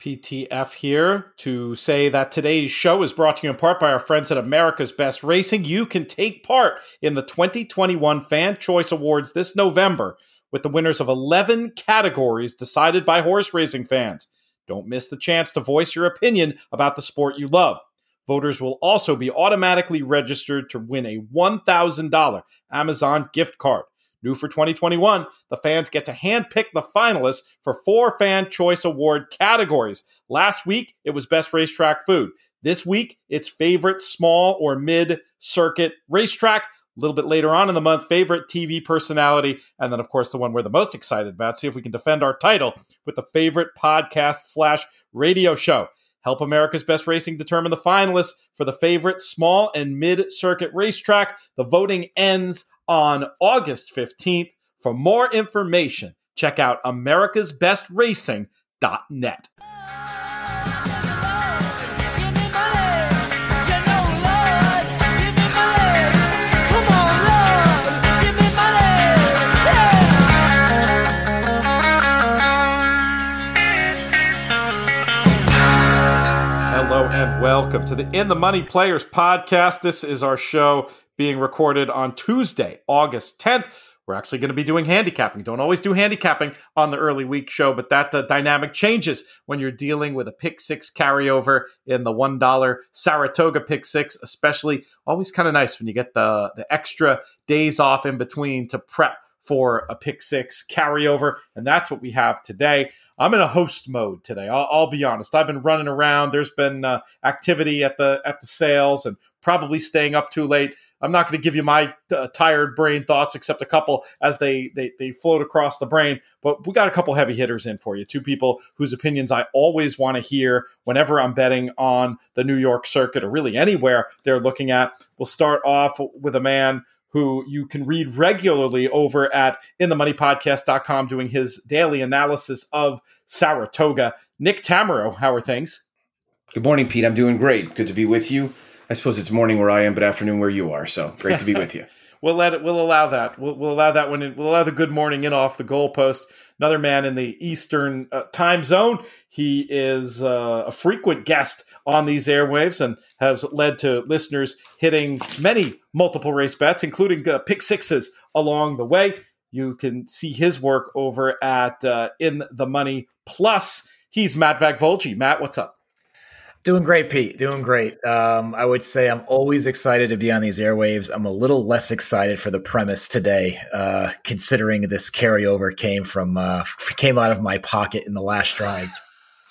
PTF here to say that today's show is brought to you in part by our friends at America's Best Racing. You can take part in the 2021 Fan Choice Awards this November with the winners of 11 categories decided by horse racing fans. Don't miss the chance to voice your opinion about the sport you love. Voters will also be automatically registered to win a $1,000 Amazon gift card. New for 2021, the fans get to handpick the finalists for 4 Fan Choice Award categories. Last week, it was Best Racetrack Food. This week, it's Favorite Small or Mid-Circuit Racetrack. A little bit later on in the month, Favorite TV Personality. And then, of course, the one we're the most excited about. See if we can defend our title with the Favorite Podcast/Radio Show. Help America's Best Racing determine the finalists for the Favorite Small and Mid-Circuit Racetrack. The voting ends on August 15th. For more information, check out americasbestracing.net. Hello and welcome to the In the Money Players podcast. This is our show being recorded on Tuesday, August 10th. We're actually going to be doing handicapping. Don't always do handicapping on the early week show, but that dynamic changes when you're dealing with a pick six carryover in the $1 Saratoga pick six, especially. Always kind of nice when you get the extra days off in between to prep for a pick six carryover, and that's what we have today. I'm in a host mode today. I'll be honest. I've been running around. There's been activity at the sales and probably staying up too late. I'm not going to give you my tired brain thoughts, except a couple as they float across the brain. But we got a couple heavy hitters in for you. 2 people whose opinions I always want to hear whenever I'm betting on the New York circuit or really anywhere they're looking at. We'll start off with a man who you can read regularly over at inthemoneypodcast.com doing his daily analysis of Saratoga. Nick Tamero, how are things? Good morning, Pete. I'm doing great. Good to be with you. I suppose it's morning where I am, but afternoon where you are. So great to be with you. We'll allow that. We'll allow that we'll allow the good morning in off the goalpost. Another man in the Eastern time zone. He is a frequent guest on these airwaves and has led to listeners hitting many multiple race bets, including pick sixes along the way. You can see his work over at In the Money Plus. He's Matt Vagvolgi. Matt, what's up? Doing great, Pete. Doing great. I would say I'm always excited to be on these airwaves. I'm a little less excited for the premise today, considering this carryover came out of my pocket in the last strides.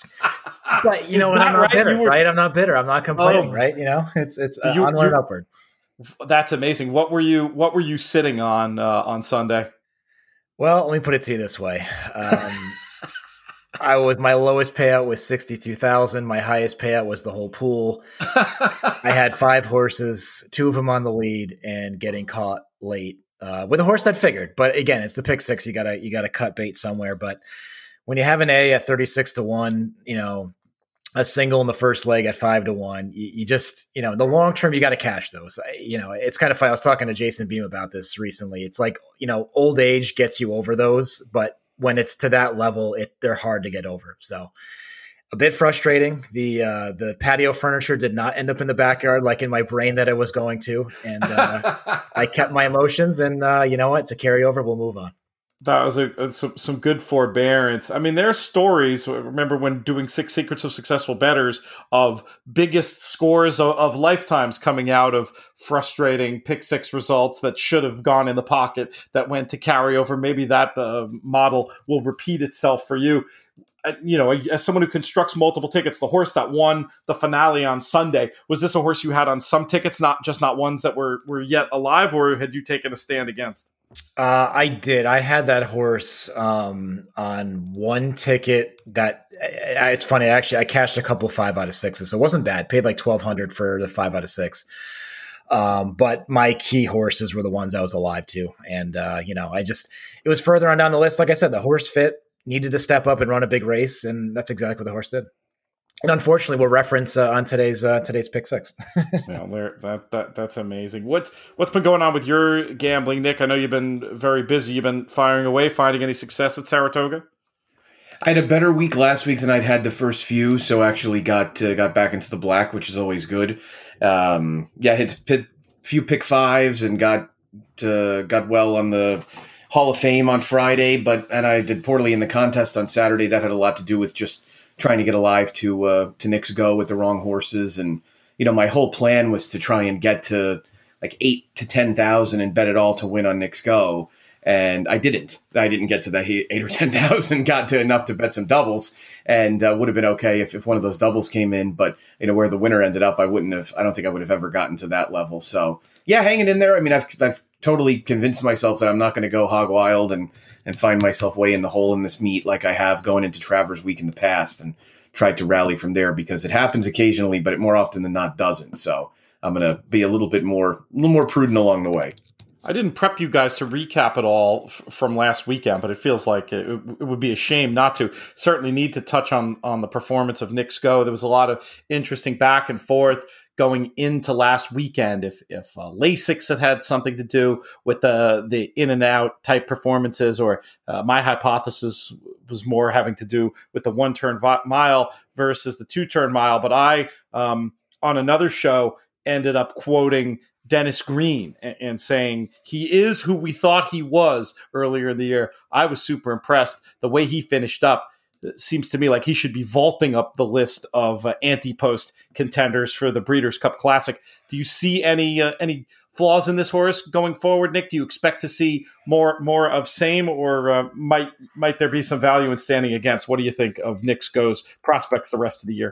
But you know what? I'm not bitter, right? I'm not bitter. I'm not complaining, right? You know, it's onward and upward. That's amazing. What were you sitting on Sunday? Well, let me put it to you this way. My lowest payout was 62,000. My highest payout was the whole pool. I had 5 horses, 2 of them on the lead, and getting caught late with a horse that figured. But again, it's the pick six. You gotta cut bait somewhere. But when you have an A at 36-1, you know, a single in the first leg at 5-1, you just, you know, in the long term, you got to cash those. You know, it's kind of funny. I was talking to Jason Beam about this recently. It's like, you know, old age gets you over those, but when it's to that level, they're hard to get over. So a bit frustrating. The patio furniture did not end up in the backyard like in my brain that it was going to. And I kept my emotions and you know what? It's a carryover. We'll move on. That was some good forbearance. I mean, there are stories, remember when doing 6 Secrets of Successful Bettors, of biggest scores of lifetimes coming out of frustrating pick six results that should have gone in the pocket that went to carryover. Maybe that model will repeat itself for you. You know, as someone who constructs multiple tickets, the horse that won the finale on Sunday, was this a horse you had on some tickets, not ones that were yet alive, or had you taken a stand against? I did. I had that horse on one ticket that it's funny. Actually, I cashed a couple 5 out of 6s. So it wasn't bad. Paid like $1,200 for the 5 out of 6. But my key horses were the ones I was alive to. And, you know, it was further on down the list. Like I said, the horse fit, needed to step up and run a big race. And that's exactly what the horse did. And unfortunately, we'll reference on today's pick six. Yeah, that's amazing. What's been going on with your gambling, Nick? I know you've been very busy. You've been firing away. Finding any success at Saratoga? I had a better week last week than I'd had the first few, so actually got back into the black, which is always good. Hit a few pick fives and got well on the Hall of Fame on Friday, and I did poorly in the contest on Saturday. That had a lot to do with just trying to get alive to Knicks Go with the wrong horses, and my whole plan was to try and get to like 8 to 10,000 and bet it all to win on Knicks Go. And I didn't get to the 8 or 10,000, got to enough to bet some doubles, and would have been okay if one of those doubles came in. But where the winner ended up, I don't think I would have ever gotten to that level. So yeah, hanging in there. I mean, I've totally convinced myself that I'm not going to go hog wild and find myself way in the hole in this meet like I have going into Travers Week in the past, and tried to rally from there, because it happens occasionally, but it more often than not doesn't. So I'm going to be a little more prudent along the way. I didn't prep you guys to recap it all from last weekend, but it feels like it would be a shame not to. Certainly need to touch on the performance of Knicks Go. There was a lot of interesting back and forth going into last weekend. If Lasix had something to do with the in and out type performances, or my hypothesis was more having to do with the 1-turn mile versus the 2-turn mile. But I, on another show, ended up quoting Dennis Green and saying he is who we thought he was earlier in the year. I was super impressed. The way he finished up seems to me like he should be vaulting up the list of anti-post contenders for the Breeders' Cup Classic. Do you see any flaws in this horse going forward, Nick? Do you expect to see more of same, or might there be some value in standing against? What do you think of Knicks Go's prospects the rest of the year?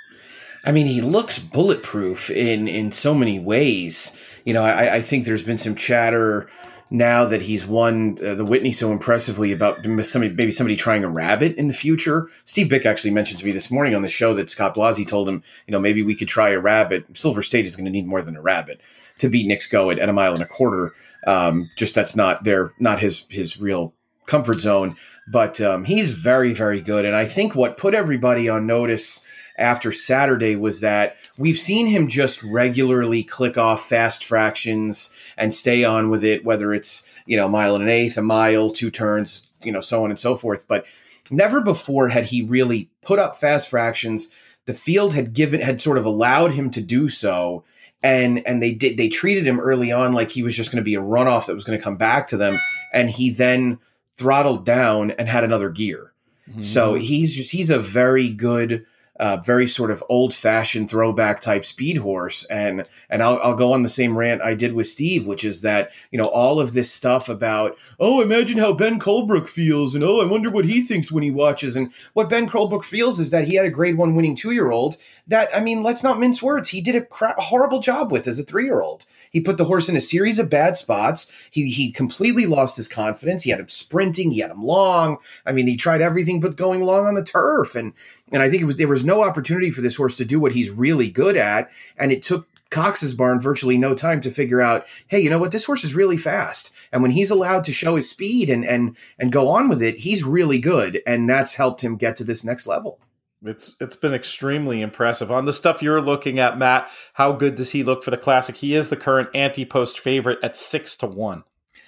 I mean, he looks bulletproof in so many ways. I think there's been some chatter now that he's won the Whitney so impressively about maybe somebody trying a rabbit in the future. Steve Bick actually mentioned to me this morning on the show that Scott Blasi told him, maybe we could try a rabbit. Silver State is going to need more than a rabbit to beat Knicks Go at 1.25 miles. Just that's not his real comfort zone. But he's very, very good. And I think what put everybody on notice after Saturday was that we've seen him just regularly click off fast fractions and stay on with it, whether it's, 1 1/8, a mile, 2 turns, so on and so forth. But never before had he really put up fast fractions. The field had sort of allowed him to do so. And they treated him early on like he was just going to be a runoff that was going to come back to them. And he then throttled down and had another gear. Mm-hmm. So he's a very good, very sort of old-fashioned throwback type speed horse. And I'll go on the same rant I did with Steve, which is that, all of this stuff about, imagine how Ben Colebrook feels, and I wonder what he thinks when he watches. And what Ben Colebrook feels is that he had a grade 1 winning 2-year-old that, let's not mince words, he did a horrible job with as a 3-year-old. He put the horse in a series of bad spots. He completely lost his confidence. He had him sprinting. He had him long. He tried everything but going long on the turf. And I think there was no opportunity for this horse to do what he's really good at. And it took Cox's barn virtually no time to figure out, hey, you know what? This horse is really fast. And when he's allowed to show his speed and go on with it, he's really good. And that's helped him get to this next level. It's been extremely impressive. On the stuff you're looking at, Matt, how good does he look for the Classic? He is the current anti-post favorite at 6-1.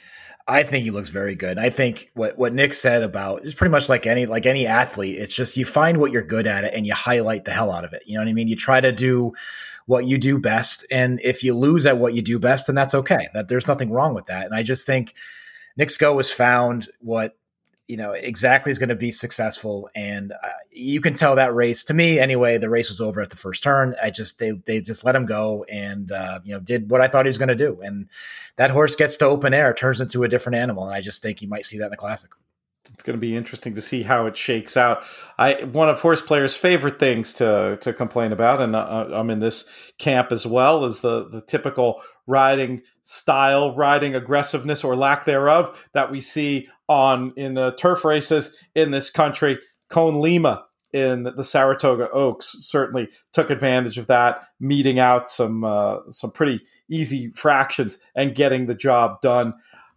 I think he looks very good. I think what Nick said about is pretty much like any athlete. It's just you find what you're good at and you highlight the hell out of it. You know what I mean? You try to do what you do best, and if you lose at what you do best, then that's okay. That there's nothing wrong with that. And I just think Knicks Go has found what exactly is going to be successful. And you can tell that race, to me anyway, the race was over at the first turn. They just let him go and, did what I thought he was going to do. And that horse gets to open air, turns into a different animal. And I just think you might see that in the Classic. It's going to be interesting to see how it shakes out. One of horse players' favorite things to complain about, and I'm in this camp as well, is the typical riding style, riding aggressiveness or lack thereof that we see in turf races in this country. Cone Lima in the Saratoga Oaks certainly took advantage of that, meeting out some pretty easy fractions and getting the job done.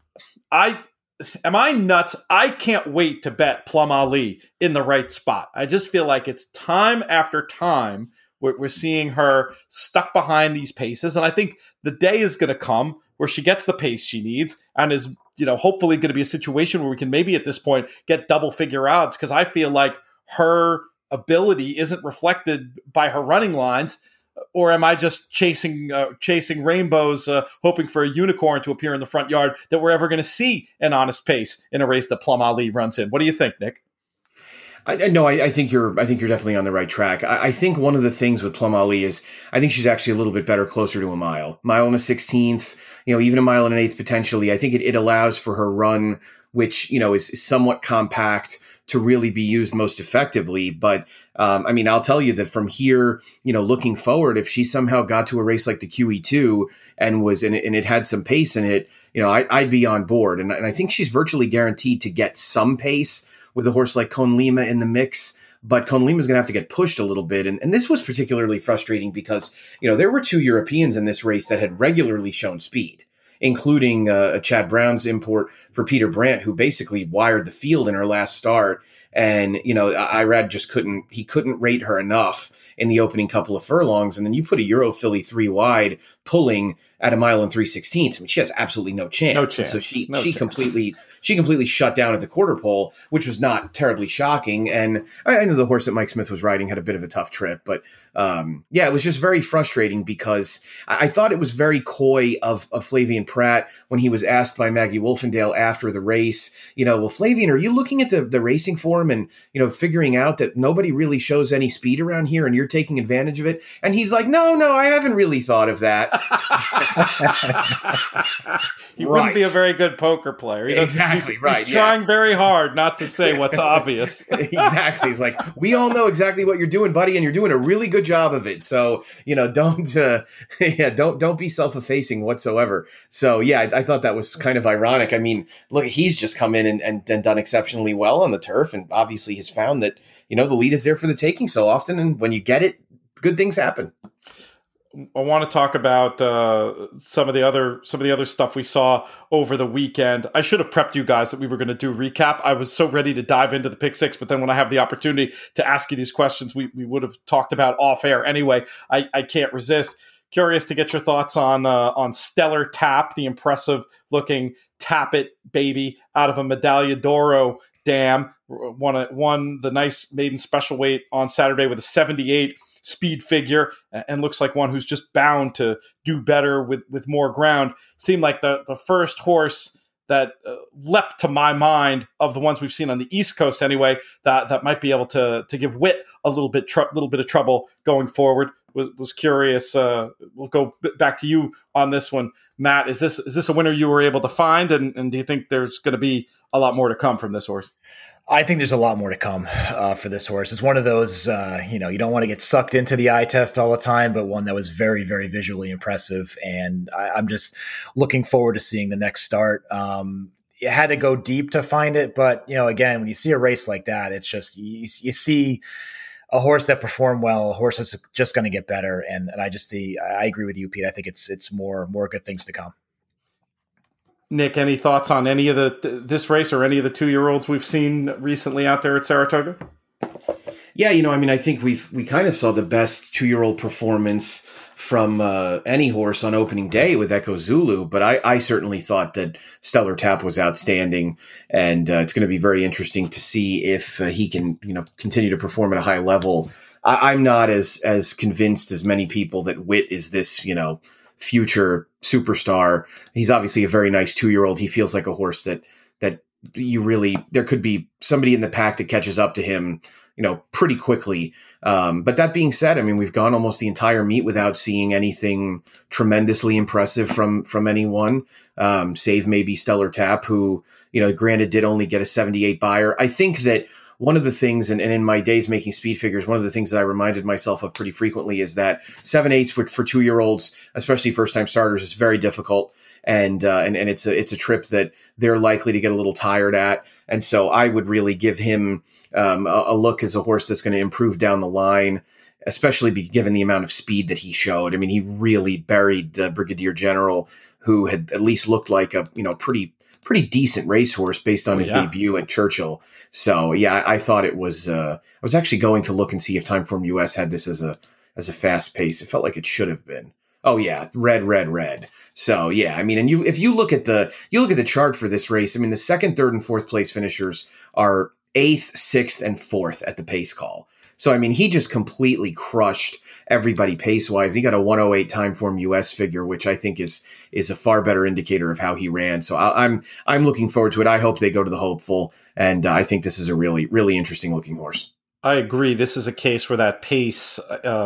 Am I nuts? I can't wait to bet Plum Ali in the right spot. I just feel like it's time after time we're seeing her stuck behind these paces. And I think the day is going to come where she gets the pace she needs and is hopefully going to be a situation where we can maybe at this point get double figure odds, because I feel like her ability isn't reflected by her running lines. Or am I just chasing rainbows, hoping for a unicorn to appear in the front yard, that we're ever going to see an honest pace in a race that Plum Ali runs in? What do you think, Nick? I think you're definitely on the right track. I think one of the things with Plum Ali is I think she's actually a little bit better closer to a mile and a 16th, even a mile and an eighth potentially. I think it allows for her run, which, is somewhat compact, to really be used most effectively. But I'll tell you that from here, looking forward, if she somehow got to a race like the QE2 and it had some pace in it, I'd be on board. And I think she's virtually guaranteed to get some pace with a horse like Con Lima in the mix. But Con Lima is going to have to get pushed a little bit. And this was particularly frustrating because, there were two Europeans in this race that had regularly shown speed, including Chad Brown's import for Peter Brandt, who basically wired the field in her last start. And, Irad just couldn't rate her enough in the opening couple of furlongs. And then you put a Euro filly 3 wide pulling at a mile and 3/16. I mean, she has absolutely no chance. No chance. So she completely shut down at the quarter pole, which was not terribly shocking. And I know the horse that Mike Smith was riding had a bit of a tough trip, but it was just very frustrating because I thought it was very coy of Flavien Prat when he was asked by Maggie Wolfendale after the race, well, Flavien, are you looking at the racing form and, figuring out that nobody really shows any speed around here and you're taking advantage of it? And he's like, no, I haven't really thought of that. He wouldn't be a very good poker player. Exactly, right. He's trying very hard not to say what's obvious. Exactly. It's like, we all know exactly what you're doing, buddy, and you're doing a really good job of it. So, don't be self-effacing whatsoever. So, I thought that was kind of ironic. I mean, look, he's just come in and done exceptionally well on the turf, and obviously has found that, the lead is there for the taking so often, and when you get it, good things happen. I want to talk about some of the other stuff we saw over the weekend. I should have prepped you guys that we were going to do a recap. I was so ready to dive into the pick six, but then when I have the opportunity to ask you these questions, we would have talked about off air anyway. I can't resist. Curious to get your thoughts on Stellar Tap, the impressive looking Tap It baby out of a Medaglia d'Oro dam. Won the nice maiden special weight on Saturday with a 78 speed figure, and looks like one who's just bound to do better with more ground. Seemed like the first horse that leapt to my mind of the ones we've seen on the East Coast anyway, that might be able to give Whit a little bit of trouble going forward. Was curious. We'll go back to you on this one, Matt. Is this a winner you were able to find, and do you think there's going to be a lot more to come from this horse? I think there's a lot more to come for this horse. It's one of those, you don't want to get sucked into the eye test all the time, but one that was very, very visually impressive. And I'm just looking forward to seeing the next start. You had to go deep to find it, but, again, when you see a race like that, it's just, you see a horse that performed well, a horse that's just going to get better. And I agree with you, Pete. I think it's more good things to come. Nick, any thoughts on any of this race or any of the 2-year-olds we've seen recently out there at Saratoga? Yeah, I think we kind of saw the best 2-year-old performance from any horse on opening day with Echo Zulu, but I certainly thought that Stellar Tap was outstanding, and it's going to be very interesting to see if he can continue to perform at a high level. I'm not as convinced as many people that Whit is this future superstar. He's obviously a very nice 2-year-old. He feels like a horse that there could be somebody in the pack that catches up to him, pretty quickly. But that being said, we've gone almost the entire meet without seeing anything tremendously impressive from anyone, save maybe Stellar Tap, who, granted did only get a 78 buyer. I think that one of the things, and in my days making speed figures, one of the things that I reminded myself of pretty frequently is that 7/8 for 2-year-olds, especially first-time starters, is very difficult. And it's a trip that they're likely to get a little tired at. And so I would really give him a look as a horse that's going to improve down the line, especially given the amount of speed that he showed. He really buried Brigadier General, who had at least looked like a pretty decent racehorse based on his debut at Churchill. So I thought it was. I was actually going to look and see if Timeform US had this as a fast pace. It felt like it should have been. Oh yeah, red, red, red. So yeah, I mean, and if you look at the chart for this race, I mean, the second, third, and fourth place finishers are 8th, 6th, and 4th at the pace call. So I mean, he just completely crushed everybody pace wise. He got a 1:08 time form US figure, which I think is a far better indicator of how he ran. So I'm looking forward to it. I hope they go to the hopeful, and I think this is a really, really interesting looking horse. I agree. This is a case where that pace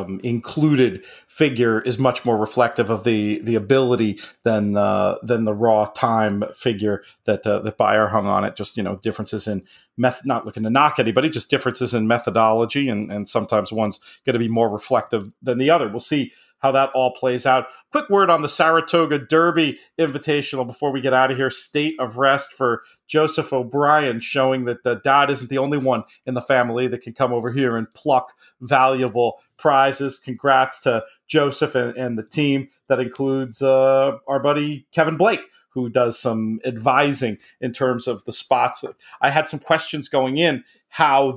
included figure is much more reflective of the ability than the raw time figure that Beyer hung on it. Just, differences in method, not looking to knock anybody, just differences in methodology, and sometimes one's going to be more reflective than the other. We'll see how that all plays out. Quick word on the Saratoga Derby Invitational before we get out of here. State of rest for Joseph O'Brien, showing that the dad isn't the only one in the family that can come over here and pluck valuable prizes. Congrats to Joseph and the team. That includes our buddy Kevin Blake, who does some advising in terms of the spots. I had some questions going in how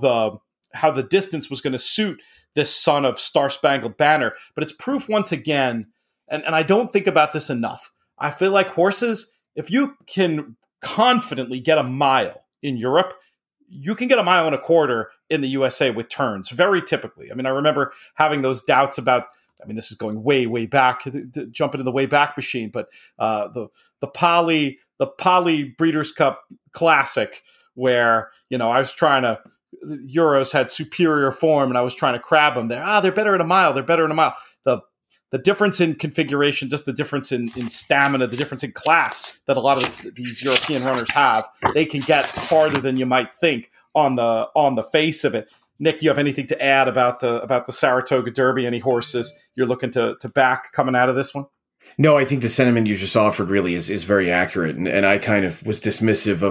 the distance was going to suit this son of Star Spangled Banner, but it's proof once again, and I don't think about this enough. I feel like horses, if you can confidently get a mile in Europe, you can get a mile and a quarter in the USA with turns, very typically. I mean, I remember having those doubts about, this is going way, way back, jumping in the way back machine, but the Poly Breeders' Cup Classic, where, I was trying to, Euros had superior form, and I was trying to crab them there. They're better in a mile. They're better in a mile. The difference in configuration, just the difference in stamina, the difference in class that a lot of these European runners have, they can get farther than you might think on the face of it. Nick, you have anything to add about the Saratoga Derby? Any horses you're looking to back coming out of this one? No, I think the sentiment you just offered really is very accurate, and I kind of was dismissive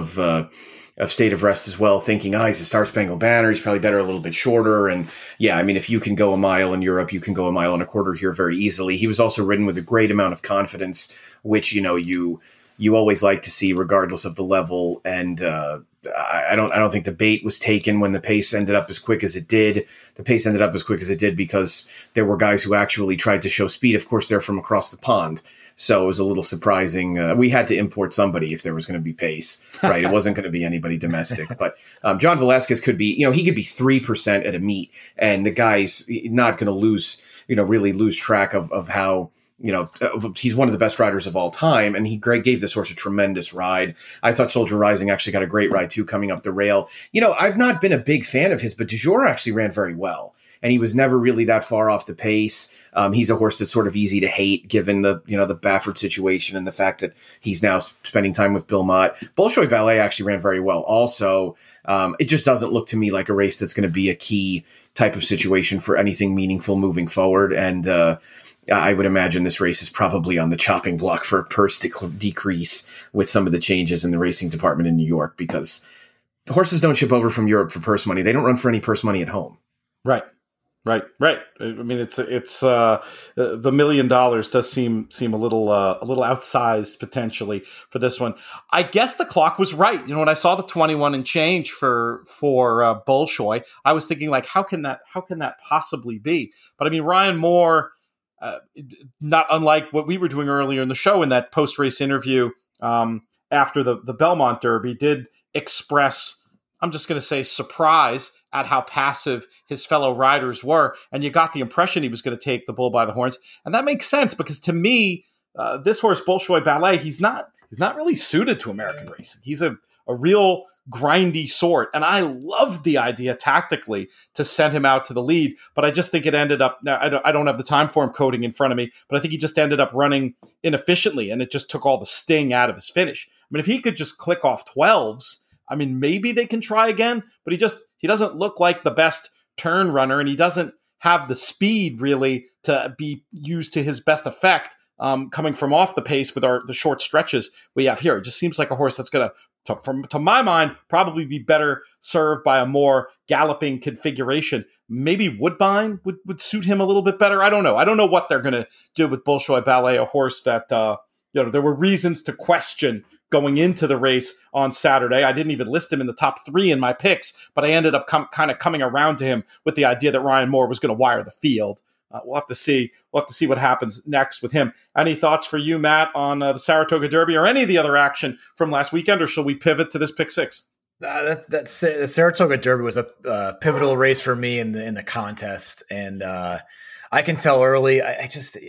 of State of Rest as well, thinking, he's a Star Spangled Banner. He's probably better a little bit shorter. And yeah, if you can go a mile in Europe, you can go a mile and a quarter here very easily. He was also ridden with a great amount of confidence, which, you always like to see regardless of the level. And I don't think the bait was taken when the pace ended up as quick as it did. The pace ended up as quick as it did because there were guys who actually tried to show speed. Of course, they're from across the pond. So it was a little surprising. We had to import somebody if there was going to be pace, right? It wasn't going to be anybody domestic. But John Velasquez could be, he could be 3% at a meet, and the guy's not going to lose, really lose track of how, he's one of the best riders of all time, and he gave this horse a tremendous ride. I thought Soldier Rising actually got a great ride too, coming up the rail. I've not been a big fan of his, but Du Jour actually ran very well, and he was never really that far off the pace. He's a horse that's sort of easy to hate given the Baffert situation and the fact that he's now spending time with Bill Mott. Bolshoi Ballet actually ran very well. Also, it just doesn't look to me like a race that's going to be a key type of situation for anything meaningful moving forward. And I would imagine this race is probably on the chopping block for a purse decrease with some of the changes in the racing department in New York, because the horses don't ship over from Europe for purse money. They don't run for any purse money at home. Right. It's the $1 million does seem a little outsized potentially for this one. I guess the clock was right. When I saw the 21 and change for Bolshoi, I was thinking, like, how can that possibly be? But Ryan Moore, not unlike what we were doing earlier in the show in that post race interview after the Belmont Derby, did express, I'm just going to say, surprise at how passive his fellow riders were. And you got the impression he was going to take the bull by the horns. And that makes sense, because to me, this horse, Bolshoi Ballet, he's not really suited to American racing. He's a real grindy sort. And I loved the idea tactically to send him out to the lead. But I just think it ended up, now I don't have the time form coding in front of me, but I think he just ended up running inefficiently, and it just took all the sting out of his finish. If he could just click off 12s, maybe they can try again, but he doesn't look like the best turn runner, and he doesn't have the speed really to be used to his best effect coming from off the pace with the short stretches we have here. It just seems like a horse that's going to my mind, probably be better served by a more galloping configuration. Maybe Woodbine would suit him a little bit better. I don't know. I don't know what they're going to do with Bolshoi Ballet, a horse that there were reasons to question going into the race on Saturday. I didn't even list him in the top 3 in my picks, but I ended up kind of coming around to him with the idea that Ryan Moore was going to wire the field. we'll have to see. We'll have to see what happens next with him. Any thoughts for you, Matt, on the Saratoga Derby or any of the other action from last weekend, or shall we pivot to this pick six? The Saratoga Derby was a pivotal race for me in the contest, and I can tell early. I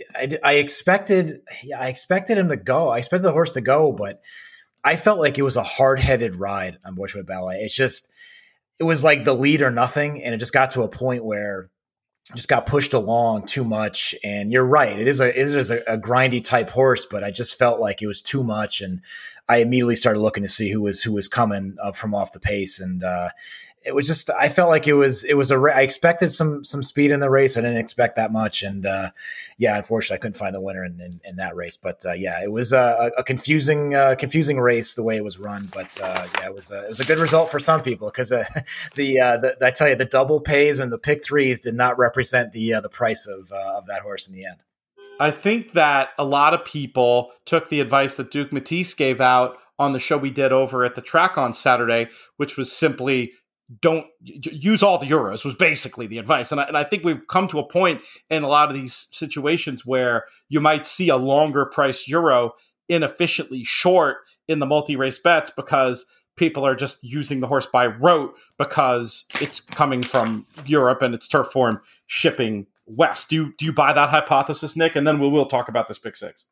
expected him to go. I expected the horse to go, but I felt like it was a hard-headed ride on Bushwick Ballet. It was like the lead or nothing, and it just got to a point where it just got pushed along too much. And you're right, it is a grindy type horse, but I just felt like it was too much, and I immediately started looking to see who was coming up from off the pace, and it was just, I felt like it was I expected some speed in the race. I didn't expect that much. And unfortunately I couldn't find the winner in that race, but it was a confusing race the way it was run. But it was a good result for some people, because I tell you, the double pays and the pick threes did not represent the price of that horse in the end. I think that a lot of people took the advice that Duke Matisse gave out on the show we did over at the track on Saturday, which was simply, don't use all the euros, was basically the advice. And I think we've come to a point in a lot of these situations where you might see a longer price euro inefficiently short in the multi-race bets, because people are just using the horse by rote because it's coming from Europe and it's turf form shipping west. Do you buy that hypothesis, Nick? And then we'll talk about this pick six.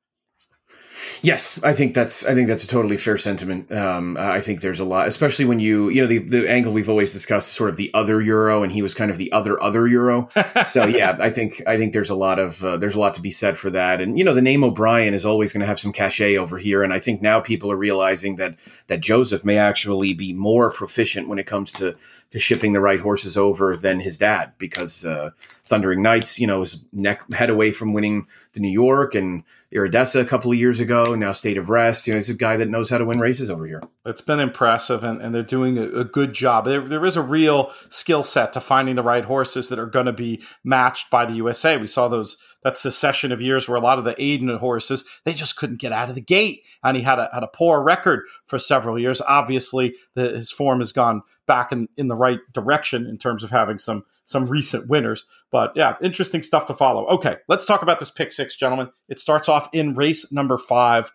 Yes, I think that's a totally fair sentiment. I think there's a lot, especially when the angle we've always discussed is sort of the other euro, and he was kind of the other euro. So yeah, I think there's a lot to be said for that. And the name O'Brien is always going to have some cachet over here, and I think now people are realizing that Joseph may actually be more proficient when it comes to shipping the right horses over than his dad, because Thundering Knights, was head away from winning the New York, and Iridessa a couple of years ago, now State of Rest. He's a guy that knows how to win races over here. It's been impressive, and they're doing a good job. There is a real skill set to finding the right horses that are going to be matched by the USA. We saw that succession of years where a lot of the Aiden horses, they just couldn't get out of the gate, and he had a poor record for several years. Obviously, his form has gone back in the right direction in terms of having some recent winners. But yeah, interesting stuff to follow. Okay, let's talk about this pick six, gentlemen. It starts off in race number 5,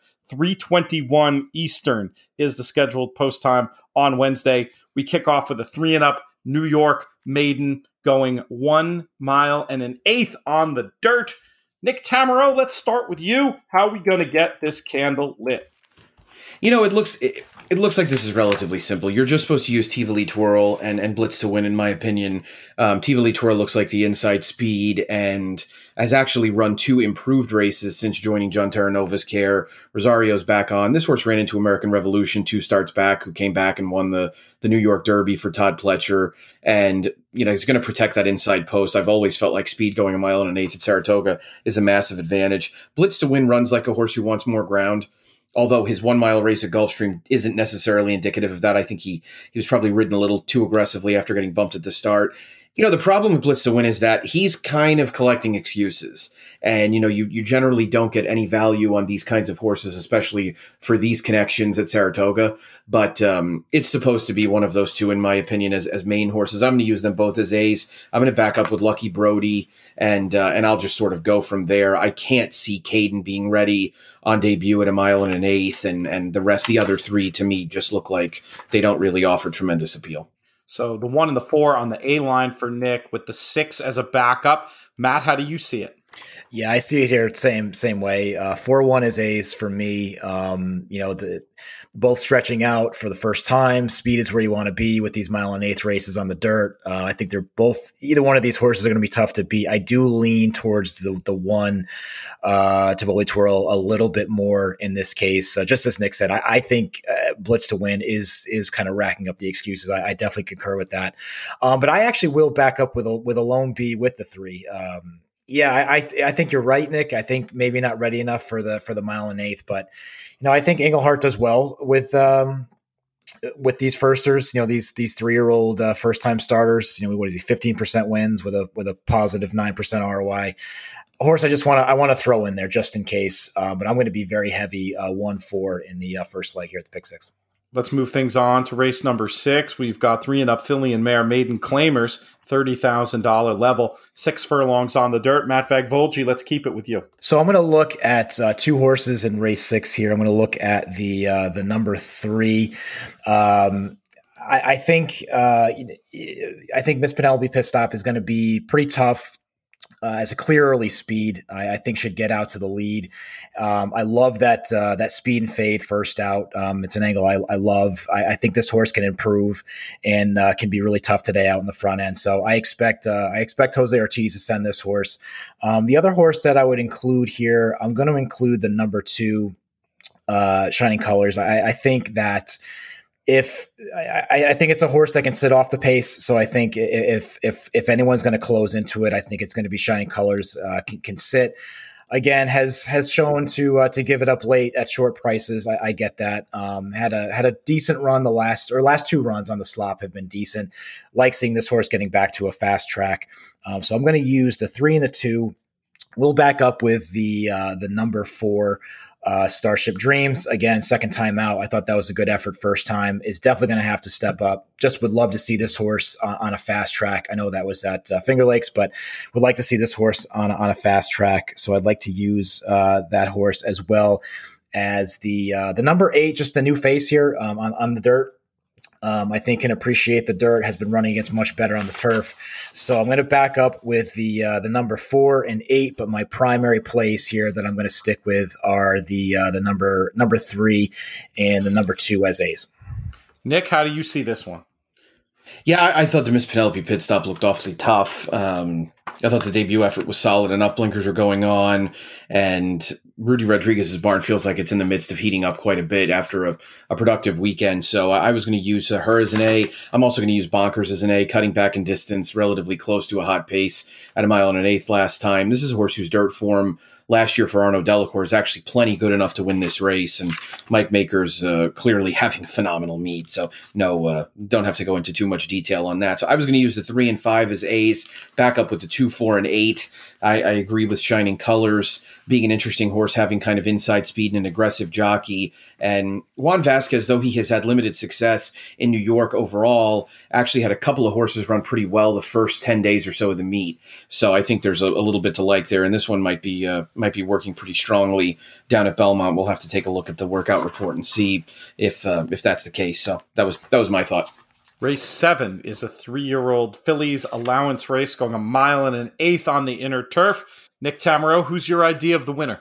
3:21 Eastern is the scheduled post time on Wednesday. We kick off with a 3-and-up New York maiden going 1 mile and an eighth on the dirt. Nick Tammaro, let's start with you. How are we going to get this candle lit? It looks like this is relatively simple. You're just supposed to use Tivoli Twirl and Blitz to win, in my opinion. Tivoli Twirl looks like the inside speed and has actually run 2 improved races since joining John Terranova's care. Rosario's back on. This horse ran into American Revolution 2 starts back, who came back and won the New York Derby for Todd Pletcher. And, he's going to protect that inside post. I've always felt like speed going 1 mile and an eighth at Saratoga is a massive advantage. Blitz to win runs like a horse who wants more ground. Although his 1 mile race at Gulfstream isn't necessarily indicative of that. I think he was probably ridden a little too aggressively after getting bumped at the start. The problem with Blitz to win is that he's kind of collecting excuses. And, you generally don't get any value on these kinds of horses, especially for these connections at Saratoga. But it's supposed to be one of those two, in my opinion, as main horses. I'm going to use them both as A's. I'm going to back up with Lucky Brody, and I'll just sort of go from there. I can't see Caden being ready on debut at 1 mile and an eighth, and the other 3, to me, just look like they don't really offer tremendous appeal. So the 1 and the 4 on the A line for Nick, with the 6 as a backup. Matt, how do you see it? Yeah, I see it here same way. 4-1 is A's for me. Both stretching out for the first time. Speed is where you want to be with these mile and eighth races on the dirt. I think either one of these horses are going to be tough to beat. I do lean towards the 1 Tivoli Twirl a little bit more in this case. Just as Nick said, I think Blitz to win is kind of racking up the excuses. I definitely concur with that. But I actually will back up with a lone B with the 3. I think you're right, Nick. I think maybe not ready enough for the mile and eighth, but I think Engelhardt does well with these firsters. These 3-year-old first time starters. What is he? 15% wins with a positive 9% ROI. A horse I want to throw in there just in case, but I'm going to be very heavy 1-4 in the first leg here at the pick six. Let's move things on to race number 6. We've got 3 and up filly and mare maiden claimers, $30,000 level, 6 furlongs on the dirt. Matt Vagvolgi, let's keep it with you. So I'm going to look at 2 horses in race 6 here. I'm going to look at the number 3. I think Miss Penelope Pit Stop is going to be pretty tough. As a clear early speed, I think should get out to the lead. I love that speed and fade first out. It's an angle I love. I think this horse can improve and can be really tough today out in the front end. So I expect Jose Ortiz to send this horse. The other horse that I would include here, I'm going to include the number 2, Shining Colors. I think that. I think it's a horse that can sit off the pace. So I think if anyone's going to close into it, I think it's going to be Shining Colors. Can sit again, has shown to give it up late at short prices. I get that. Had a decent run. The last 2 runs on the slop have been decent. Like seeing this horse getting back to a fast track. So I'm going to use the 3 and the 2. We'll back up with the number 4. Starship Dreams, again, second time out. I thought that was a good effort first time. Is definitely going to have to step up. Just would love to see this horse on a fast track. I know that was at Finger Lakes, but would like to see this horse on a fast track. So I'd like to use that horse as well as the number 8, just a new face here on the dirt. I think can appreciate the dirt, has been running against much better on the turf. So I'm going to back up with the number 4 and 8, but my primary plays here that I'm going to stick with are the number 3 and the number 2 as A's. Nick, how do you see this one? Yeah, I thought the Miss Penelope Pit Stop looked awfully tough. I thought the debut effort was solid enough. Blinkers were going on, and Rudy Rodriguez's barn feels like it's in the midst of heating up quite a bit after a productive weekend. So I was going to use her as an A. I'm also going to use Bonkers as an A, cutting back in distance, relatively close to a hot pace at 1 1/8 last time. This is a horse whose dirt form last year for Arnaud Delacour is actually plenty good enough to win this race, and Mike Maker's clearly having a phenomenal meet. So no, don't have to go into too much detail on that. So I was going to use the 3 and 5 as A's, back up with the 2, 4, and 8. I agree with Shining Colors being an interesting horse, having kind of inside speed and an aggressive jockey. And Juan Vasquez, though he has had limited success in New York overall, actually had a couple of horses run pretty well the first 10 days or so of the meet. So I think there's a little bit to like there. And this one might be working pretty strongly down at Belmont. We'll have to take a look at the workout report and see if that's the case. So that was my thought. Race 7 is a 3-year-old fillies allowance race going 1 1/8 on the inner turf. Nick Tammaro, who's your idea of the winner?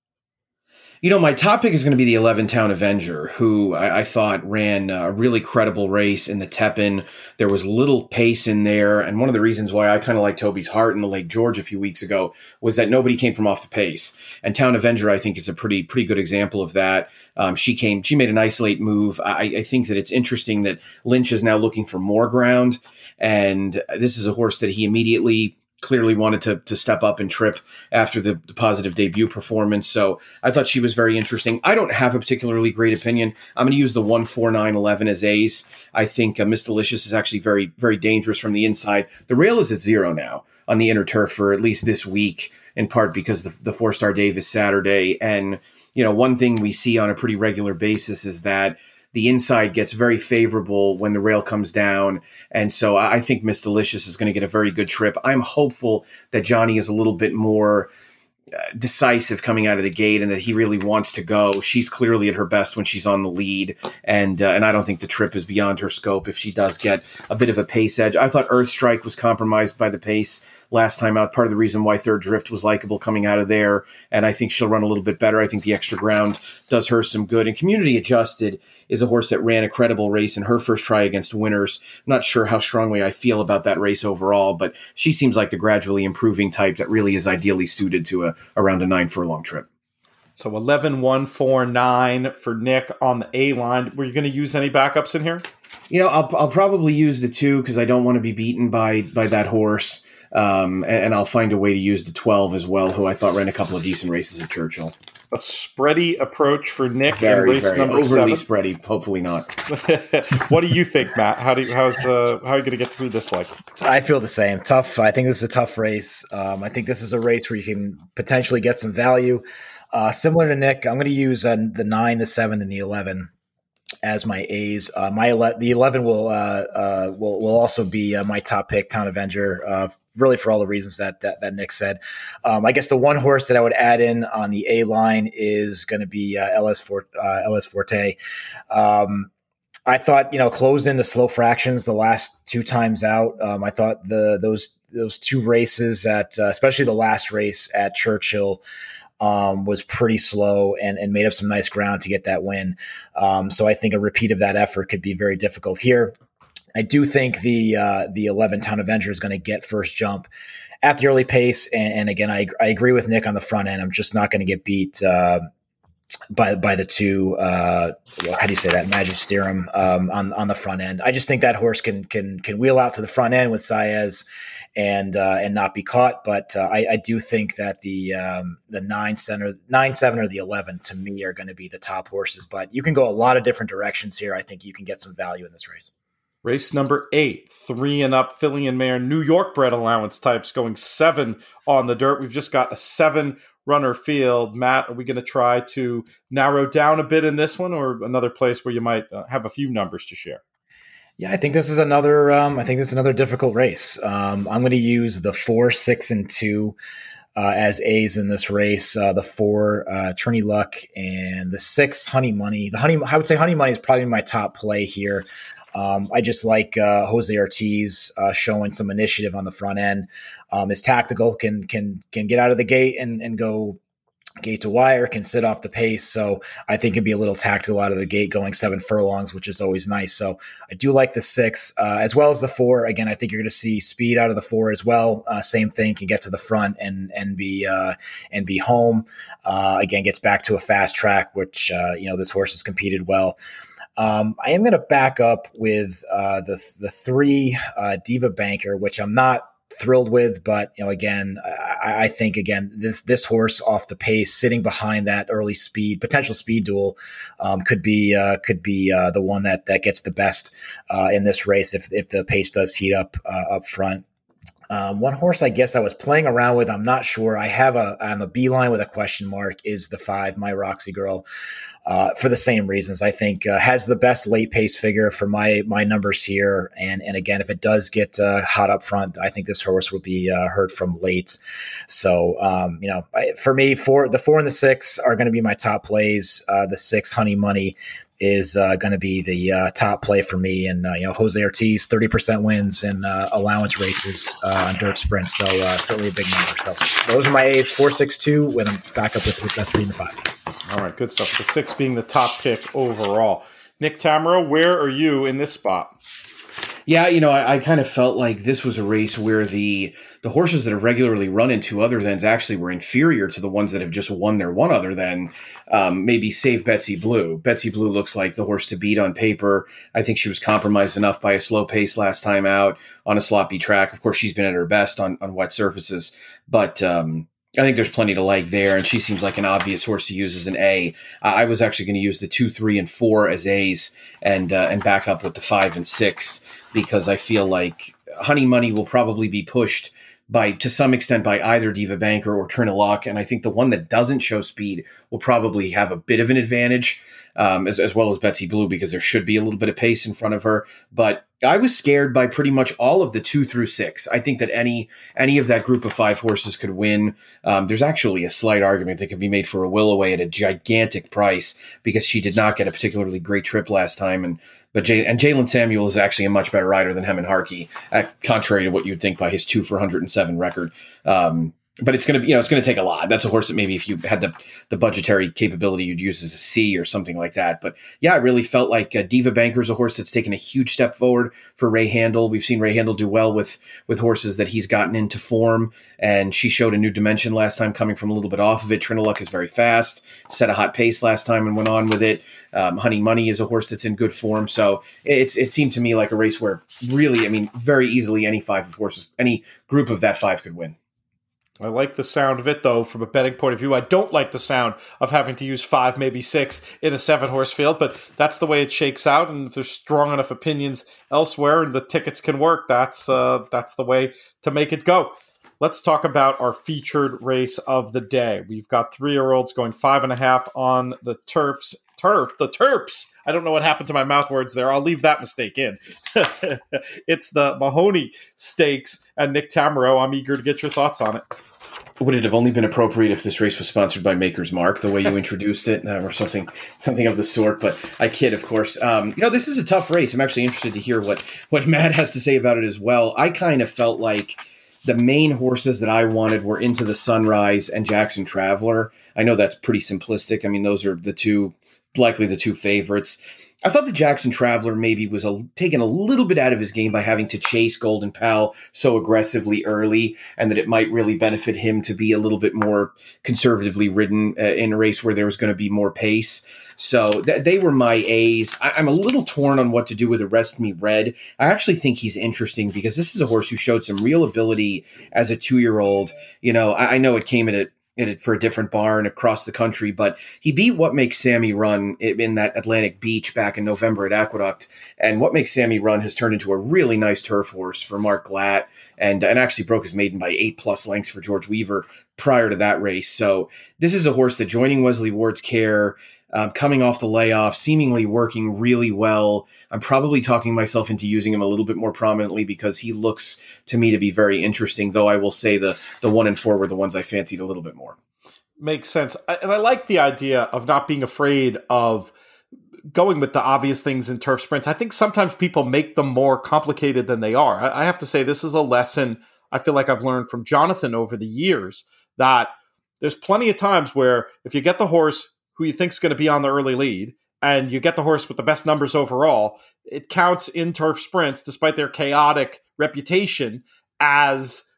You know, my top pick is going to be the 11 Town Avenger, who I thought ran a really credible race in the Tepin. There was little pace in there, and one of the reasons why I kind of liked Toby's Heart in the Lake George a few weeks ago was that nobody came from off the pace. And Town Avenger, I think, is a pretty good example of that. She made a nice late move. I think that it's interesting that Lynch is now looking for more ground, and this is a horse that he immediately clearly wanted to step up and trip after the positive debut performance. So I thought she was very interesting. I don't have a particularly great opinion. I'm going to use the 1, 4, 9, 11 as A's. I think Miss Delicious is actually very, very dangerous from the inside. The rail is at 0 now on the inner turf for at least this week, in part because the 4-star Dave is Saturday. And, you know, one thing we see on a pretty regular basis is that the inside gets very favorable when the rail comes down. And so I think Miss Delicious is going to get a very good trip. I'm hopeful that Johnny is a little bit more decisive coming out of the gate and that he really wants to go. She's clearly at her best when she's on the lead. And I don't think the trip is beyond her scope if she does get a bit of a pace edge. I thought Earth Strike was compromised by the pace last time out. Part of the reason why Third Drift was likable coming out of there. And I think she'll run a little bit better. I think the extra ground does her some good. And Community Adjusted is a horse that ran a credible race in her first try against Winners. I'm not sure how strongly I feel about that race overall, but she seems like the gradually improving type that really is ideally suited to around a 9 furlong trip. So 11, 1, 4, 9 for Nick on the A line. Were you going to use any backups in here? You know, I'll probably use the 2 because I don't want to be beaten by that horse. And I'll find a way to use the 12 as well, who I thought ran a couple of decent races at Churchill. A spready approach for Nick in very, race very number overly 7. Spready. Hopefully not. What do you think, Matt? How are you going to get through this? Like, I feel the same. Tough. I think this is a tough race. I think this is a race where you can potentially get some value. Similar to Nick, I'm going to use the 9, the 7, and the 11 as my A's. The 11 will also be my top pick, Town Avenger. Really for all the reasons that Nick said. I guess the one horse that I would add in on the A line is going to be LS Forte. I thought, closed in the slow fractions the last two times out. I thought those two races especially the last race at Churchill, was pretty slow and made up some nice ground to get that win. So I think a repeat of that effort could be very difficult here. I do think the 11 Town Avenger is going to get first jump at the early pace. And again, I agree with Nick on the front end. I'm just not going to get beat by the two, how do you say that, Magisterium on the front end. I just think that horse can wheel out to the front end with Saez and not be caught. But I do think that the 9-7 or the 11 to me are going to be the top horses. But you can go a lot of different directions here. I think you can get some value in this race. Race number 8, 3 and up, filly and mare, New York bred allowance types, going 7 on the dirt. We've just got a 7-runner field. Matt, are we going to try to narrow down a bit in this one, or another place where you might have a few numbers to share? Yeah, I think this is another. Difficult race. I'm going to use the 4, 6, and 2 as A's in this race. The 4, Trini Luck, and the 6, Honey Money. I would say Honey Money is probably my top play here. I just like Jose Ortiz showing some initiative on the front end. Is tactical, can get out of the gate and go gate to wire, can sit off the pace. So I think it'd be a little tactical out of the gate, going 7 furlongs, which is always nice. So I do like the 6 as well as the 4. Again, I think you're going to see speed out of the 4 as well. Same thing, can get to the front and be home. Again, gets back to a fast track, which this horse has competed well. I am going to back up with the 3 Diva Banker, which I'm not thrilled with, but again, I think this horse off the pace, sitting behind that early potential speed duel, could be the one that gets the best in this race if the pace does heat up front. One horse I guess I was playing around with, I'm not sure. I have on the B line with a question mark, is the 5, My Roxy Girl. For the same reasons, I think has the best late pace figure for my numbers here. And again, if it does get hot up front, I think this horse will be heard from late. So, for me, the 4 and the 6 are going to be my top plays. The 6, Honey Money, is going to be the top play for me. And, Jose Ortiz, 30% wins in allowance races on dirt sprints. So certainly a big number. So those are my A's, 4, 6, 2, with them back up with 3 and 5. All right, good stuff. The 6 being the top pick overall. Nick Tammaro, where are you in this spot? Yeah, I kind of felt like this was a race where the horses that have regularly run in 2 other thens actually were inferior to the ones that have just won their 1 other than, maybe save Betsy Blue. Betsy Blue looks like the horse to beat on paper. I think she was compromised enough by a slow pace last time out on a sloppy track. Of course, she's been at her best on wet surfaces, but I think there's plenty to like there, and she seems like an obvious horse to use as an A. I was actually going to use the 2, 3, and 4 as A's and back up with the 5 and 6, because I feel like Honey Money will probably be pushed to some extent by either Diva Banker or Trini Luck, and I think the one that doesn't show speed will probably have a bit of an advantage, as well as Betsy Blue, because there should be a little bit of pace in front of her. But I was scared by pretty much all of the 2 through 6. I think that any of that group of 5 horses could win. There's actually a slight argument that could be made for a Willoway at a gigantic price, because she did not get a particularly great trip last time. But Jalen Samuel is actually a much better rider than Hemin Harkey, contrary to what you'd think by his 2 for 107 record. But it's going to take a lot. That's a horse that maybe if you had the budgetary capability, you'd use as a C or something like that. But yeah, I really felt like Diva Banker is a horse that's taken a huge step forward for Ray Handel. We've seen Ray Handel do well with horses that he's gotten into form, and she showed a new dimension last time, coming from a little bit off of it. Trini Luck is very fast, set a hot pace last time and went on with it. Honey Money is a horse that's in good form. So it seemed to me like a race where really, very easily any 5 horses, any group of that 5 could win. I like the sound of it, though, from a betting point of view. I don't like the sound of having to use 5, maybe 6 in a 7-horse field, but that's the way it shakes out. And if there's strong enough opinions elsewhere and the tickets can work, that's the way to make it go. Let's talk about our featured race of the day. We've got 3-year-olds going 5.5 on the Terps the Terps. I don't know what happened to my mouth words there. I'll leave that mistake in. It's the Mahoney Stakes and Nick Tamero. I'm eager to get your thoughts on it. Would it have only been appropriate if this race was sponsored by Maker's Mark, the way you introduced it, or something of the sort? But I kid, of course. This is a tough race. I'm actually interested to hear what Matt has to say about it as well. I kind of felt like the main horses that I wanted were Into the Sunrise and Jackson Traveler. I know that's pretty simplistic. I mean, those are likely the two favorites. I thought the Jackson Traveler maybe was taken a little bit out of his game by having to chase Golden Pal so aggressively early, and that it might really benefit him to be a little bit more conservatively ridden in a race where there was going to be more pace. So they were my A's. I'm a little torn on what to do with Arrest Me Red. I actually think he's interesting because this is a horse who showed some real ability as a 2-year-old. I know it came in it for a different barn across the country, but he beat What Makes Sammy Run in that Atlantic Beach back in November at Aqueduct. And What Makes Sammy Run has turned into a really nice turf horse for Mark Glatt, and actually broke his maiden by 8+ lengths for George Weaver prior to that race. So this is a horse that, joining Wesley Ward's care, coming off the layoff, seemingly working really well. I'm probably talking myself into using him a little bit more prominently because he looks to me to be very interesting, though I will say the 1 and 4 were the ones I fancied a little bit more. Makes sense. And I like the idea of not being afraid of going with the obvious things in turf sprints. I think sometimes people make them more complicated than they are. I have to say, this is a lesson I feel like I've learned from Jonathan over the years, that there's plenty of times where if you get the horse who you think is going to be on the early lead, and you get the horse with the best numbers overall, it counts in turf sprints, despite their chaotic reputation, as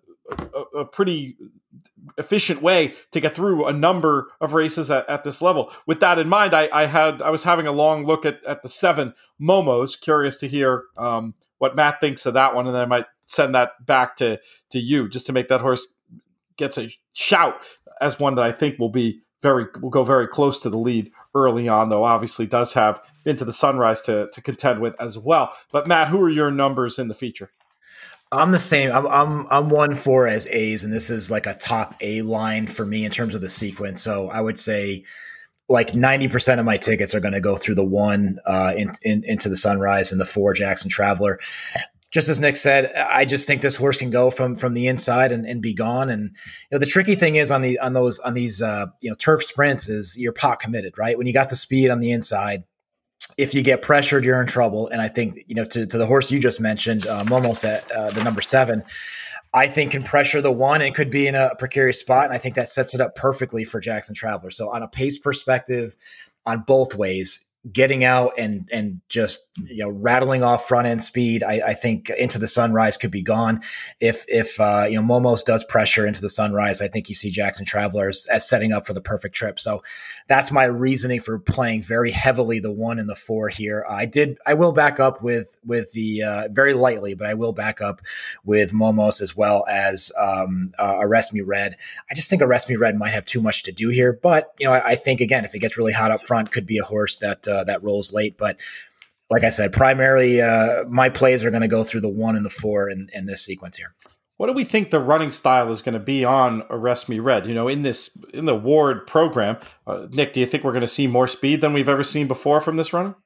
a pretty efficient way to get through a number of races at this level. With that in mind, I was having a long look at the 7 Momos, curious to hear what Matt thinks of that one, and then I might send that back to you just to make that horse gets a shout as one that I think will go very close to the lead early on, though obviously does have Into the Sunrise to contend with as well. But Matt, who are your numbers in the feature? I'm the same. I'm 1-4 as A's, and this is like a top A line for me in terms of the sequence. So I would say like 90% of my tickets are going to go through the 1 Into the Sunrise and the 4 Jackson Traveler. Just as Nick said, I just think this horse can go from the inside and be gone. And the tricky thing is on these turf sprints is you're pot committed, right? When you got the speed on the inside, if you get pressured, you're in trouble. And I think to the horse you just mentioned, Momos at the number 7, I think can pressure the 1 and could be in a precarious spot. And I think that sets it up perfectly for Jackson Traveler. So on a pace perspective, on both ways, getting out and just rattling off front end speed, I think Into the Sunrise could be gone. If Momos does pressure Into the Sunrise, I think you see Jackson Traveler as setting up for the perfect trip. So that's my reasoning for playing very heavily the 1 and the 4 here. I will back up with the very lightly, but I will back up with Momos as well as Arrest Me Red. I just think Arrest Me Red might have too much to do here, but I think again, if it gets really hot up front, could be a horse that rolls late. But like I said, primarily my plays are going to go through the 1 and the 4 in this sequence here. What do we think the running style is going to be on Arrest Me Red? In the Ward program, Nick, do you think we're going to see more speed than we've ever seen before from this runner?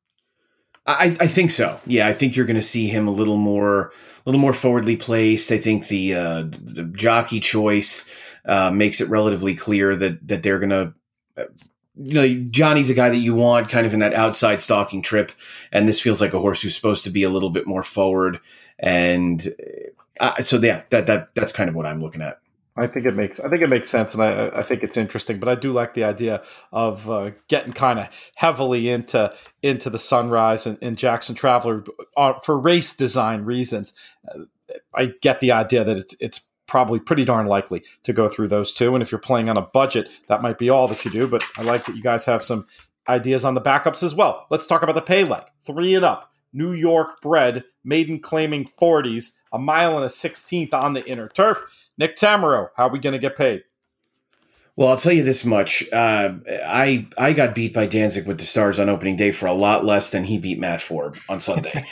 I think so. Yeah, I think you're going to see him a little more forwardly placed. I think the jockey choice makes it relatively clear that they're going to. Johnny's a guy that you want kind of in that outside stalking trip, and this feels like a horse who's supposed to be a little bit more forward. And so yeah, that's kind of what I'm looking at. I think it makes sense, and I think it's interesting. But I do like the idea of getting kind of heavily into the Sunrise and Jackson Traveler for race design reasons. I get the idea that it's probably pretty darn likely to go through those 2. And if you're playing on a budget, that might be all that you do. But I like that you guys have some ideas on the backups as well. Let's talk about the pay leg. 3 and up, New York bred, maiden claiming 40s, 1 1/16 on the inner turf. Nick Tamero, how are we going to get paid? Well, I'll tell you this much. I got beat by Danzig with the Stars on opening day for a lot less than he beat Matt Ford on Sunday.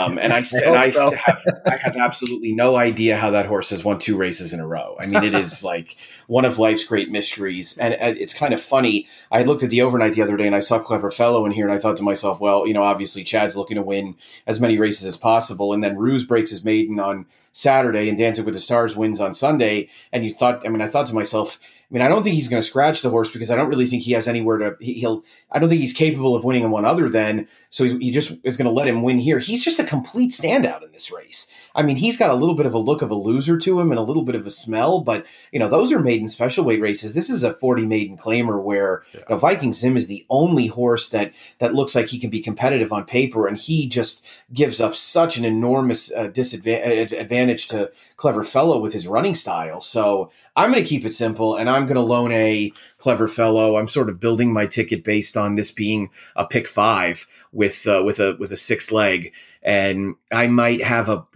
I have absolutely no idea how that horse has won 2 races in a row. I mean, it is like one of life's great mysteries. And it's kind of funny. I looked at the overnight the other day and I saw Clever Fellow in here and I thought to myself, well, obviously Chad's looking to win as many races as possible. And then Ruse breaks his maiden on Saturday and Dancing with the Stars wins on Sunday. And I thought to myself, I don't think he's going to scratch the horse because I don't really think he has anywhere to. I don't think he's capable of winning in one other than. So he just is going to let him win here. He's just a complete standout in this race. He's got a little bit of a look of a loser to him and a little bit of a smell, but those are maiden special weight races. This is a 40 maiden claimer where Viking Zim is the only horse that looks like he can be competitive on paper, and he just gives up such an enormous advantage to Clever Fellow with his running style. So I'm going to keep it simple, and I'm going to loan a Clever Fellow. I'm sort of building my ticket based on this being a pick 5 with a 6th leg, and I might have a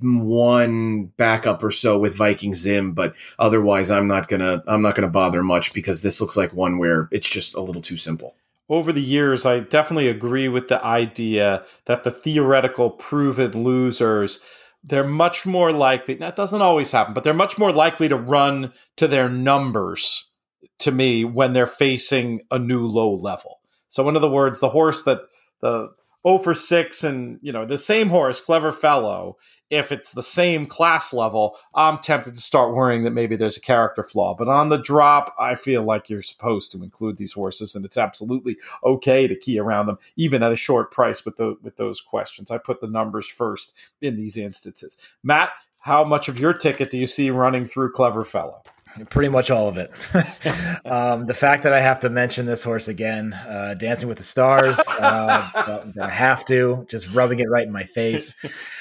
one backup or so with Viking Zim, but otherwise I'm not gonna bother much because this looks like one where it's just a little too simple. Over the years, I definitely agree with the idea that the theoretical proven losers, they're much more likely, that doesn't always happen, but they're much more likely to run to their numbers, to me, when they're facing a new low level. So in other words, the horse that the 0 for 6 and, the same horse, Clever Fellow, if it's the same class level, I'm tempted to start worrying that maybe there's a character flaw. But on the drop, I feel like you're supposed to include these horses, and it's absolutely okay to key around them, even at a short price with those questions. I put the numbers first in these instances. Matt, how much of your ticket do you see running through Clever Fellow? Pretty much all of it. The fact that I have to mention this horse again, Dancing with the Stars, I have to, just rubbing it right in my face.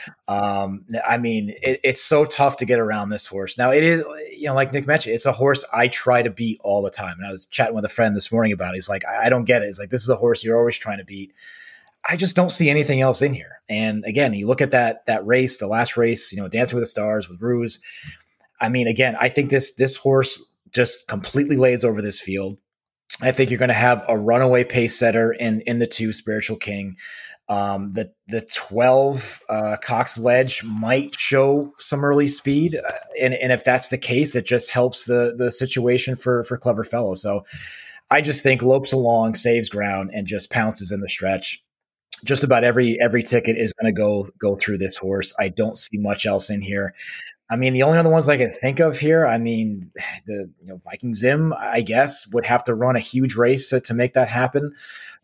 It's so tough to get around this horse. Now, it is, like Nick mentioned, it's a horse I try to beat all the time. And I was chatting with a friend this morning about it. He's like, I don't get it. It's like, this is a horse you're always trying to beat. I just don't see anything else in here. And again, you look at that race, the last race, Dancing with the Stars with Ruse. Again, I think this horse just completely lays over this field. I think you're going to have a runaway pace setter in the 2 Spiritual King. The 12 Cox Ledge might show some early speed, and if that's the case, it just helps the situation for Clever Fellow. So I just think lopes along, saves ground, and just pounces in the stretch. Just about every ticket is going to go through this horse. I don't see much else in here. The only other ones I can think of here, the Viking Zim, I guess, would have to run a huge race to make that happen.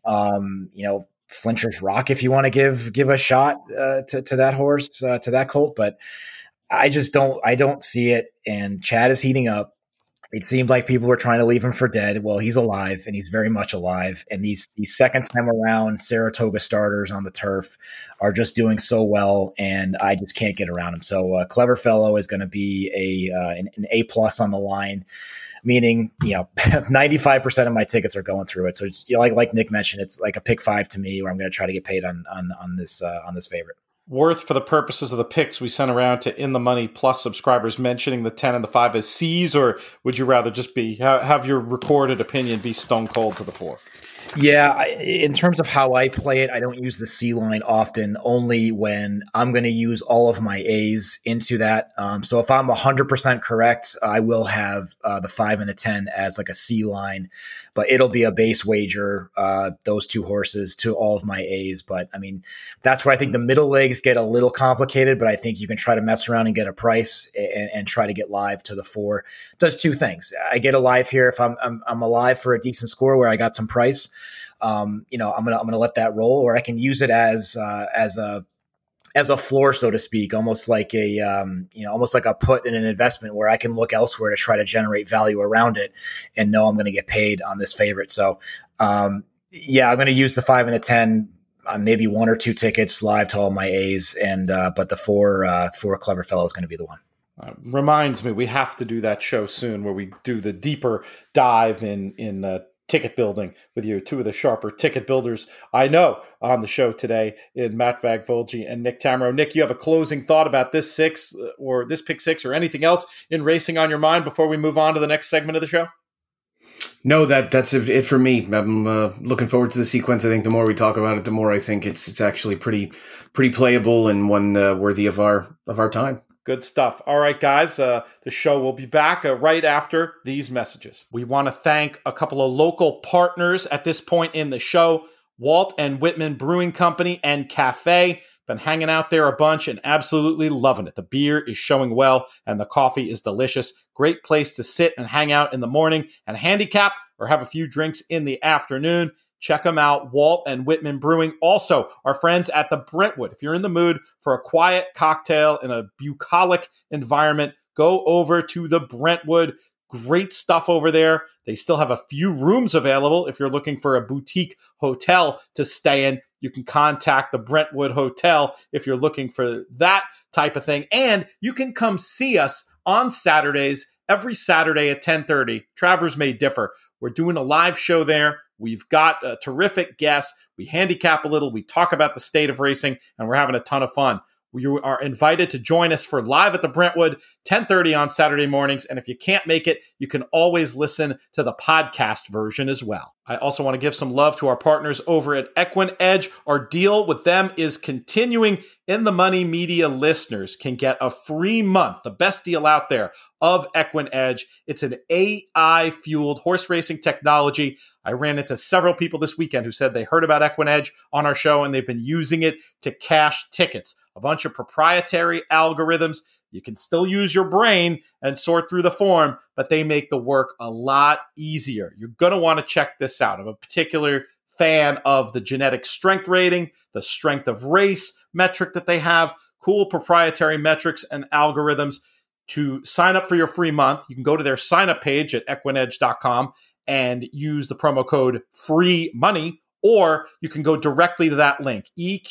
Flincher's Rock, if you want to give a shot to that horse, to that colt, but I don't see it. And Chad is heating up. It seemed like people were trying to leave him for dead. Well, he's alive, and he's very much alive. And these second time around Saratoga starters on the turf are just doing so well, and I just can't get around him. So Clever Fellow is going to be an A+ on the line, meaning 95% of my tickets are going through it. So it's like Nick mentioned, it's like a pick 5 to me, where I'm going to try to get paid on this favorite. Worth, for the purposes of the picks we sent around to In the Money Plus subscribers, mentioning the 10 and the 5 as C's, or would you rather just have your recorded opinion be stone cold to the 4? Yeah, in terms of how I play it, I don't use the C line often, only when I'm going to use all of my A's into that. So if I'm 100% correct, I will have the 5 and the 10 as like a C line, but it'll be a base wager, those 2 horses to all of my A's. But that's where I think the middle legs get a little complicated, but I think you can try to mess around and get a price and try to get live to the 4. It does 2 things. I get alive here if I'm alive for a decent score where I got some price. I'm gonna let that roll, or I can use it as a floor, so to speak, almost like a put in an investment where I can look elsewhere to try to generate value around it and know I'm going to get paid on this favorite. So, I'm going to use the 5 and the 10, maybe 1 or 2 tickets live to all my A's, and but the 4 Clever Fellow is going to be the one. Reminds me, we have to do that show soon where we do the deeper dive in ticket building with you, 2 of the sharper ticket builders I know on the show today in Matt Vagvolgi and Nick Tamaro. Nick, you have a closing thought about this 6 or this pick 6 or anything else in racing on your mind before we move on to the next segment of the show? No, that's it for me. I'm looking forward to the sequence. I think the more we talk about it, the more I think it's actually pretty playable and one worthy of our time. Good stuff. All right, guys, the show will be back right after these messages. We want to thank a couple of local partners at this point in the show, Walt and Whitman Brewing Company and Cafe. Been hanging out there a bunch and absolutely loving it. The beer is showing well and the coffee is delicious. Great place to sit and hang out in the morning and handicap or have a few drinks in the afternoon. Check them out, Walt and Whitman Brewing. Also, our friends at the Brentwood. If you're in the mood for a quiet cocktail in a bucolic environment, go over to the Brentwood. Great stuff over there. They still have a few rooms available. If you're looking for a boutique hotel to stay in, you can contact the Brentwood Hotel if you're looking for that type of thing. And you can come see us on Saturdays, every Saturday at 10:30. Travers may differ. We're doing a live show there. We've got terrific guests. We handicap a little. We talk about the state of racing, and we're having a ton of fun. You are invited to join us for Live at the Brentwood, 10:30 on Saturday mornings. And if you can't make it, you can always listen to the podcast version as well. I also want to give some love to our partners over at Equin Edge. Our deal with them is continuing. In the Money Media listeners can get a free month, the best deal out there, of Equin Edge. It's an AI-fueled horse racing technology. I ran into several people this weekend who said they heard about Equin Edge on our show and they've been using it to cash tickets. A bunch of proprietary algorithms. You can still use your brain and sort through the form, but they make the work a lot easier. You're going to want to check this out. I'm a particular fan of the genetic strength rating, the strength of race metric that they have, cool proprietary metrics and algorithms. To sign up for your free month, you can go to their sign-up page at equinedge.com and use the promo code FREEMONEY, or you can go directly to that link,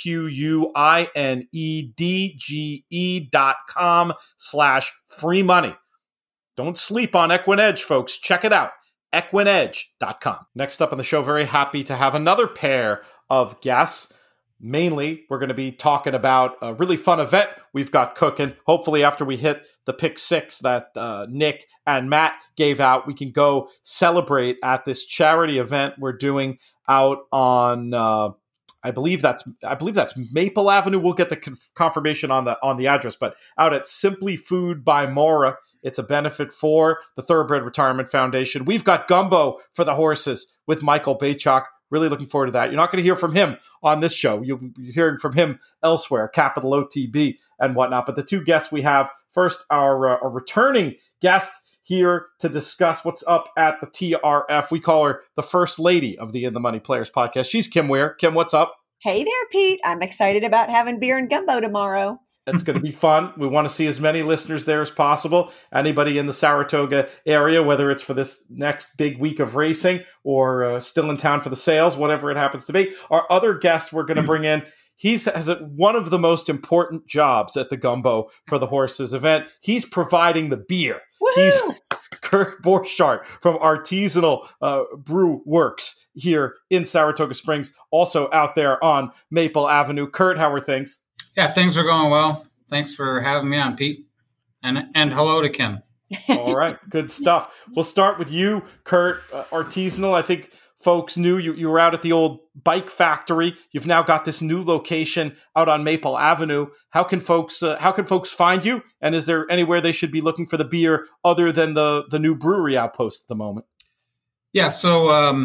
equinedge.com/free-money. Don't sleep on Equin Edge, folks. Check it out, equinedge.com. Next up on the show, very happy to have another pair of guests. Mainly, we're going to be talking about a really fun event we've got cooking. Hopefully, after we hit the pick six that Nick and Matt gave out, we can go celebrate at this charity event we're doing out on, I believe that's Maple Avenue. We'll get the confirmation on the address, but out at Simply Food by Mora. It's a benefit for the Thoroughbred Retirement Foundation. We've got gumbo for the horses with Michael Baychok. Really looking forward to that. You're not going to hear from him on this show. You'll be hearing from him elsewhere, Capital OTB and whatnot. But the two guests we have, first, our returning guest here to discuss what's up at the TRF. We call her the First Lady of the In the Money Players podcast. She's Kim Weir. Kim, what's up? Hey there, Pete. I'm excited about having beer and gumbo tomorrow. It's going to be fun. We want to see as many listeners there as possible. Anybody in the Saratoga area, whether it's for this next big week of racing or still in town for the sales, whatever it happens to be. Our other guest we're going to bring in, he has one of the most important jobs at the Gumbo for the Horses event. He's providing the beer. Woo-hoo! He's Kurt Borchardt from Artisanal Brew Works here in Saratoga Springs, also out there on Maple Avenue. Kurt, how are things? Yeah, things are going well. Thanks for having me on, Pete. And hello to Kim. All right, good stuff. We'll start with you, Kurt. Artisanal, I think folks knew you were out at the old bike factory. You've now got this new location out on Maple Avenue. How can folks find you? And is there anywhere they should be looking for the beer other than the new brewery outpost at the moment? Yeah, so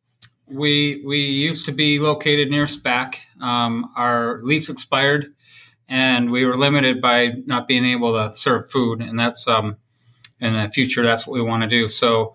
we used to be located near SPAC. Our lease expired, and we were limited by not being able to serve food. And that's in the future, that's what we want to do. So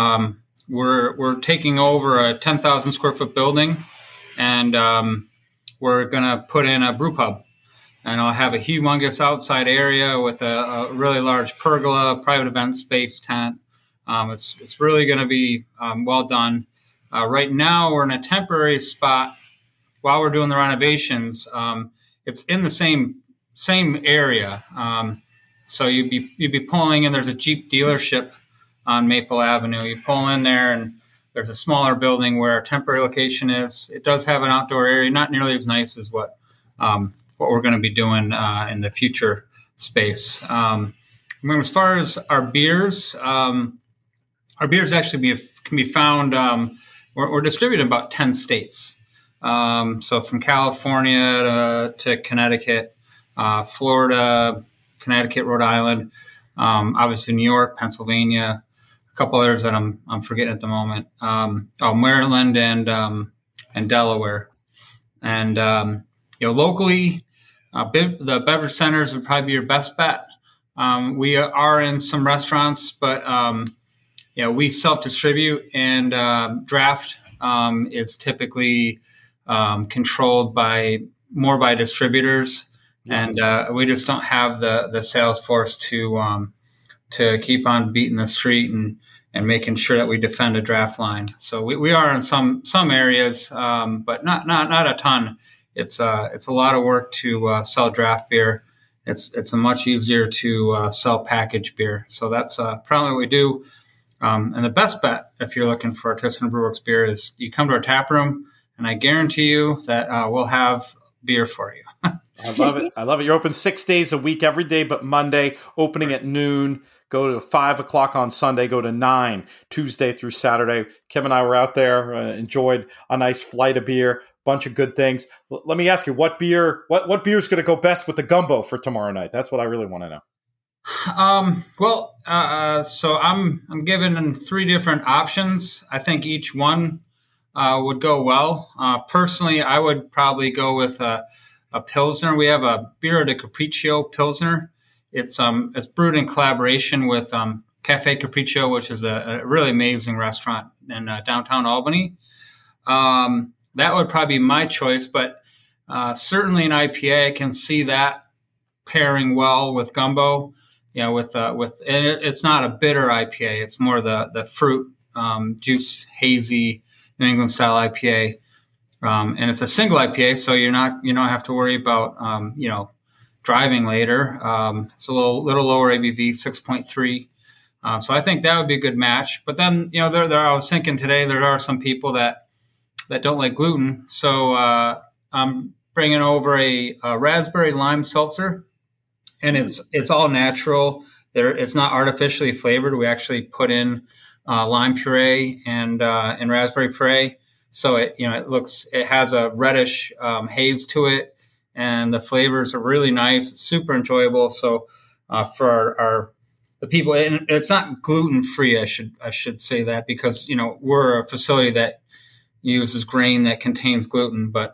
we're taking over a 10,000 square foot building, and we're going to put in a brew pub. And I'll have a humongous outside area with a really large pergola, private event space, tent. It's really going to be well done. Right now, we're in a temporary spot while we're doing the renovations. It's in the same area. So you'd be pulling in. There's a Jeep dealership on Maple Avenue. You pull in there, and there's a smaller building where our temporary location is. It does have an outdoor area, not nearly as nice as what we're going to be doing in the future space. As far as our beers, our our beers actually can be found. We're distributed in about 10 states. So from California to Connecticut, Florida, Connecticut, Rhode Island, obviously New York, Pennsylvania, a couple others that I'm forgetting at the moment. Maryland and Delaware, and locally, the beverage centers would probably be your best bet. We are in some restaurants, but we self-distribute, and draft is typically controlled more by distributors, and we just don't have the sales force to keep on beating the street and making sure that we defend a draft line. So we are in some areas, but not a ton. It's a lot of work to sell draft beer. It's a much easier to sell packaged beer. So that's probably what we do. And the best bet, if you're looking for Artisanal Brew Works beer, is you come to our tap room, and I guarantee you that we'll have beer for you. I love it. I love it. You're open 6 days a week, every day but Monday, opening at noon. Go to 5 o'clock on Sunday. Go to 9 Tuesday through Saturday. Kim and I were out there, enjoyed a nice flight of beer, bunch of good things. Let me ask you, what beer is going to go best with the gumbo for tomorrow night? That's what I really want to know. So I'm given 3 different options. I think each one would go well. Personally, I would probably go with a Pilsner. We have a Birra di Capriccio Pilsner. It's brewed in collaboration with Cafe Capriccio, which is a really amazing restaurant in downtown Albany. That would probably be my choice, but certainly an IPA, I can see that pairing well with gumbo. And it's not a bitter IPA. It's more the fruit juice, hazy New England style IPA. And it's a single IPA, so you don't have to worry about driving later. It's a little lower ABV, 6.3. So I think that would be a good match. But then I was thinking today there are some people that don't like gluten, so I'm bringing over a raspberry lime seltzer, and it's all natural. It's not artificially flavored. We actually put in lime puree and raspberry puree. So it has a reddish haze to it, and the flavors are really nice. It's super enjoyable. So for the people, and it's not gluten free. I should say that, because we're a facility that uses grain that contains gluten, but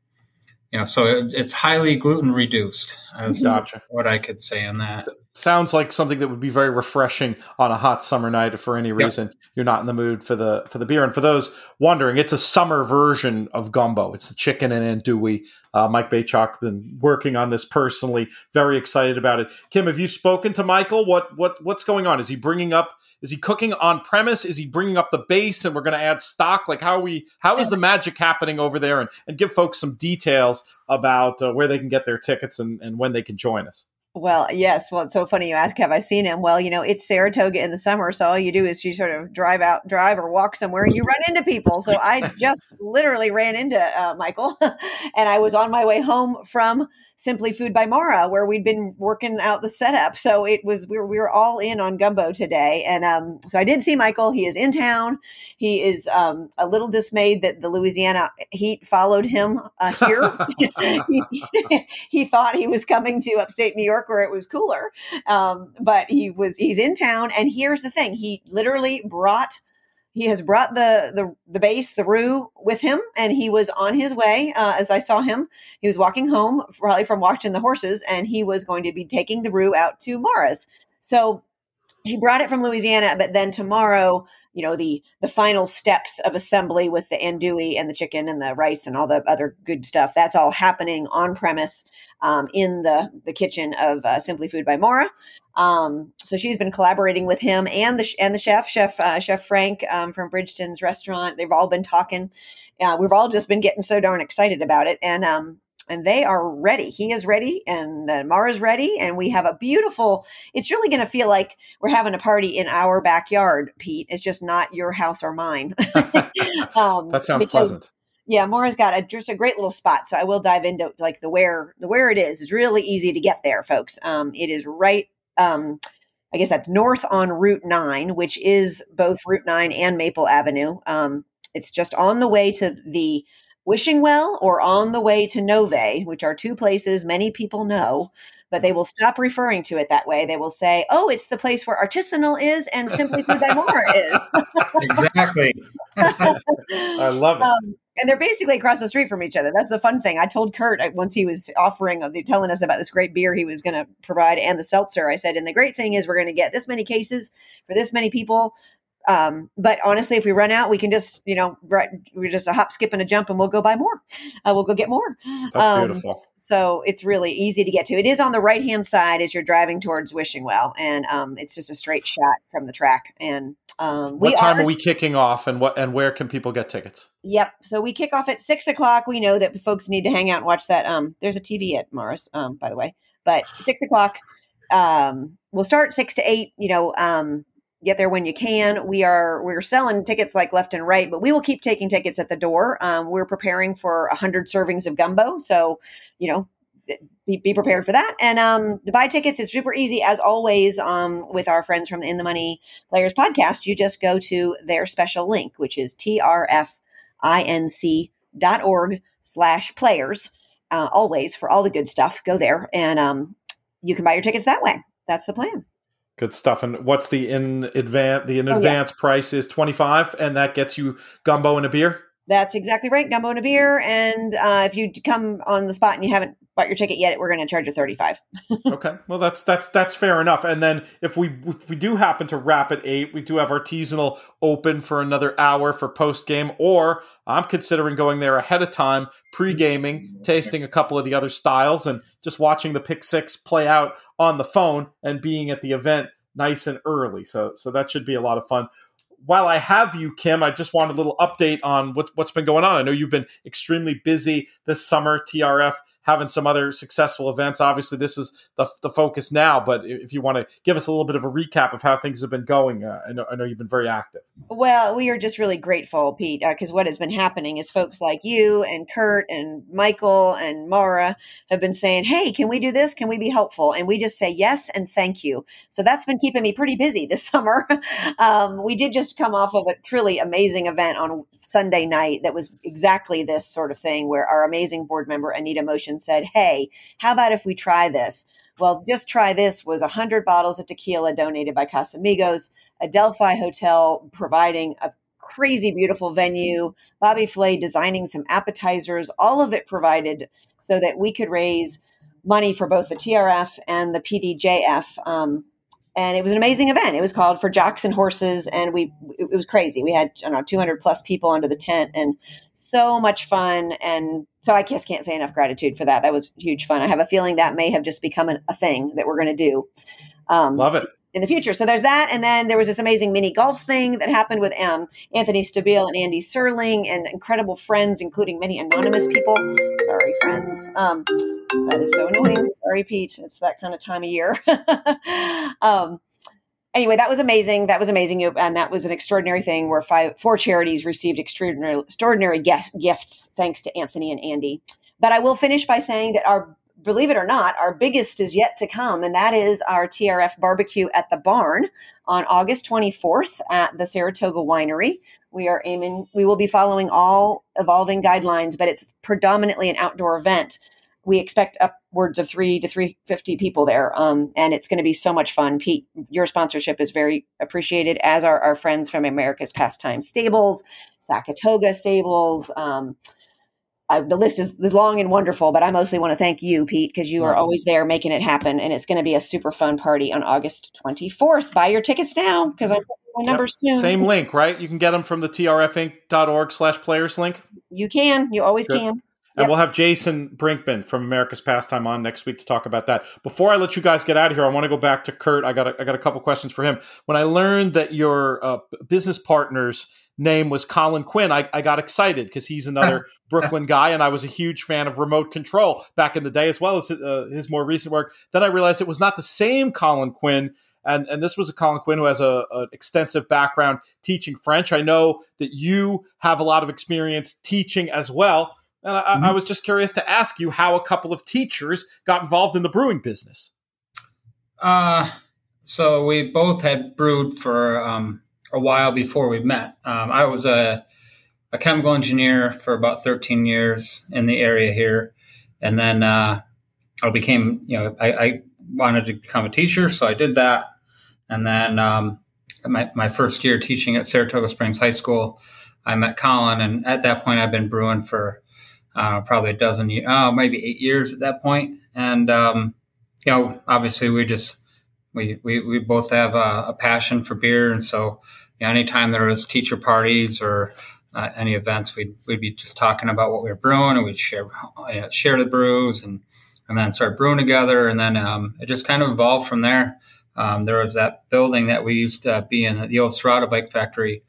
so it's highly gluten reduced. Gotcha. What I could say on that. Sounds like something that would be very refreshing on a hot summer night if for any reason you're not in the mood for the beer. And for those wondering, it's a summer version of gumbo. It's the chicken and andouille. Mike Bachok been working on this personally. Very excited about it. Kim, have you spoken to Michael? What's going on? Is he cooking on premise? Is he bringing up the base and we're going to add stock? Like how is the magic happening over there? And give folks some details about where they can get their tickets and when they can join us. Well, yes. Well, it's so funny you ask, have I seen him? Well, it's Saratoga in the summer. So all you do is you sort of drive or walk somewhere and you run into people. So I just literally ran into Michael and I was on my way home from Simply Food by Mara, where we'd been working out the setup. So we were all in on gumbo today. And so I did see Michael. He is in town. He is a little dismayed that the Louisiana heat followed him here. He thought he was coming to upstate New York where it was cooler. But he's in town. And here's the thing. He has brought the base, the roux, with him, and he was on his way. As I saw him, he was walking home, probably from watching the horses, and he was going to be taking the roux out to Mara's. So he brought it from Louisiana, but then tomorrow, the final steps of assembly with the andouille and the chicken and the rice and all the other good stuff, that's all happening on premise in the kitchen of Simply Food by Mara. So she's been collaborating with him and the chef Frank from Bridgeton's restaurant. They've all been talking. We've all just been getting so darn excited about it. And they are ready. He is ready, and Mara's ready, and we have a beautiful. It's really going to feel like we're having a party in our backyard, Pete. It's just not your house or mine. That sounds pleasant. Yeah, Mara's got just a great little spot. So I will dive into like the where it is. It's really easy to get there, folks. It is right. I guess that's north on Route 9, which is both Route 9 and Maple Avenue. It's just on the way to the Wishing Well or on the way to Nove, which are two places many people know, but they will stop referring to it that way. They will say, oh, it's the place where Artisanal is and Simply Food by Mora is. Exactly. I love it. And they're basically across the street from each other. That's the fun thing. I told Kurt once he was telling us about this great beer he was going to provide and the seltzer. I said, and the great thing is we're going to get this many cases for this many people. But honestly, if we run out, we can just, we're just a hop, skip, and a jump, and we'll go buy more. We'll go get more. That's beautiful. So it's really easy to get to. It is on the right-hand side as you're driving towards Wishing Well, and it's just a straight shot from the track. And what time are we kicking off, and where can people get tickets? Yep. So we kick off at 6:00. We know that folks need to hang out and watch that. There's a TV at Morris, by the way, but 6:00. We'll start 6 to 8. Get there when you can. We're selling tickets like left and right, but we will keep taking tickets at the door. We're preparing for 100 servings of gumbo. So, be prepared for that. And to buy tickets is super easy. As always, with our friends from the In the Money Players podcast, you just go to their special link, which is trfinc.org/players. Always, for all the good stuff, go there and you can buy your tickets that way. That's the plan. Good stuff. And what's the in advance price is $25, and that gets you gumbo and a beer? That's exactly right. Gumbo and a beer. And if you come on the spot and you haven't bought your ticket yet, we're going to charge you $35. Okay. Well, that's fair enough. And then if we do happen to wrap at 8, we do have Artisanal open for another hour for post game, or I'm considering going there ahead of time, pre-gaming, tasting a couple of the other styles, and just watching the Pick Six play out on the phone and being at the event nice and early. So that should be a lot of fun. While I have you, Kim, I just want a little update on what's been going on. I know you've been extremely busy this summer, TRF, having some other successful events. Obviously, this is the focus now, but if you want to give us a little bit of a recap of how things have been going, I know you've been very active. Well, we are just really grateful, Pete, because what has been happening is folks like you and Kurt and Michael and Mara have been saying, hey, can we do this? Can we be helpful? And we just say yes and thank you. So that's been keeping me pretty busy this summer. We did just come off of a truly amazing event on Sunday night that was exactly this sort of thing, where our amazing board member, Anita Motion, said, hey, how about if we try this? Well, Just Try This was 100 bottles of tequila donated by Casamigos, Adelphi Hotel providing a crazy beautiful venue, Bobby Flay designing some appetizers, all of it provided so that we could raise money for both the TRF and the PDJF. And it was an amazing event. It was called For Jocks and Horses, and it was crazy. We had 200 plus people under the tent, and so much fun. And so I just can't say enough gratitude for that. That was huge fun. I have a feeling that may have just become a thing that we're going to do. Love it. In the future. So there's that. And then there was this amazing mini golf thing that happened with Anthony Stabile and Andy Serling and incredible friends, including many anonymous people. Sorry, friends. That is so annoying. Sorry, Pete. It's that kind of time of year. Anyway, that was amazing. And that was an extraordinary thing where 4 charities received extraordinary gifts thanks to Anthony and Andy. But I will finish by saying that believe it or not, our biggest is yet to come, and that is our TRF barbecue at the barn on August 24th at the Saratoga Winery. We will be following all evolving guidelines, but it's predominantly an outdoor event. We expect upwards of 300 to 350 people there, and it's going to be so much fun. Pete, your sponsorship is very appreciated, as are our friends from America's Pastime Stables, Saratoga Stables. The list is long and wonderful, but I mostly want to thank you, Pete, because you are always there making it happen. And it's going to be a super fun party on August 24th. Buy your tickets now, because I'm putting my numbers soon. Same link, right? You can get them from the trfinc.org/players link. You can. You always can. And we'll have Jason Brinkman from America's Pastime on next week to talk about that. Before I let you guys get out of here, I want to go back to Kurt. I got a couple questions for him. When I learned that your business partner's name was Colin Quinn, I got excited because he's another Brooklyn guy, and I was a huge fan of Remote Control back in the day, as well as his more recent work. Then I realized it was not the same Colin Quinn, and this was a Colin Quinn who has an extensive background teaching French. I know that you have a lot of experience teaching as well, and I was just curious to ask you how a couple of teachers got involved in the brewing business. So we both had brewed for a while before we met. I was a chemical engineer for about 13 years in the area here. And then I became, I wanted to become a teacher, so I did that. And then my first year teaching at Saratoga Springs High School, I met Colin. And at that point, I've been brewing for probably a dozen years, maybe 8 years at that point. And, obviously we both have a passion for beer. And so anytime there was teacher parties or any events, we'd be just talking about what we were brewing, and we'd share the brews and then start brewing together. And then it just kind of evolved from there. There was that building that we used to be in, the old Serrata Bike Factory,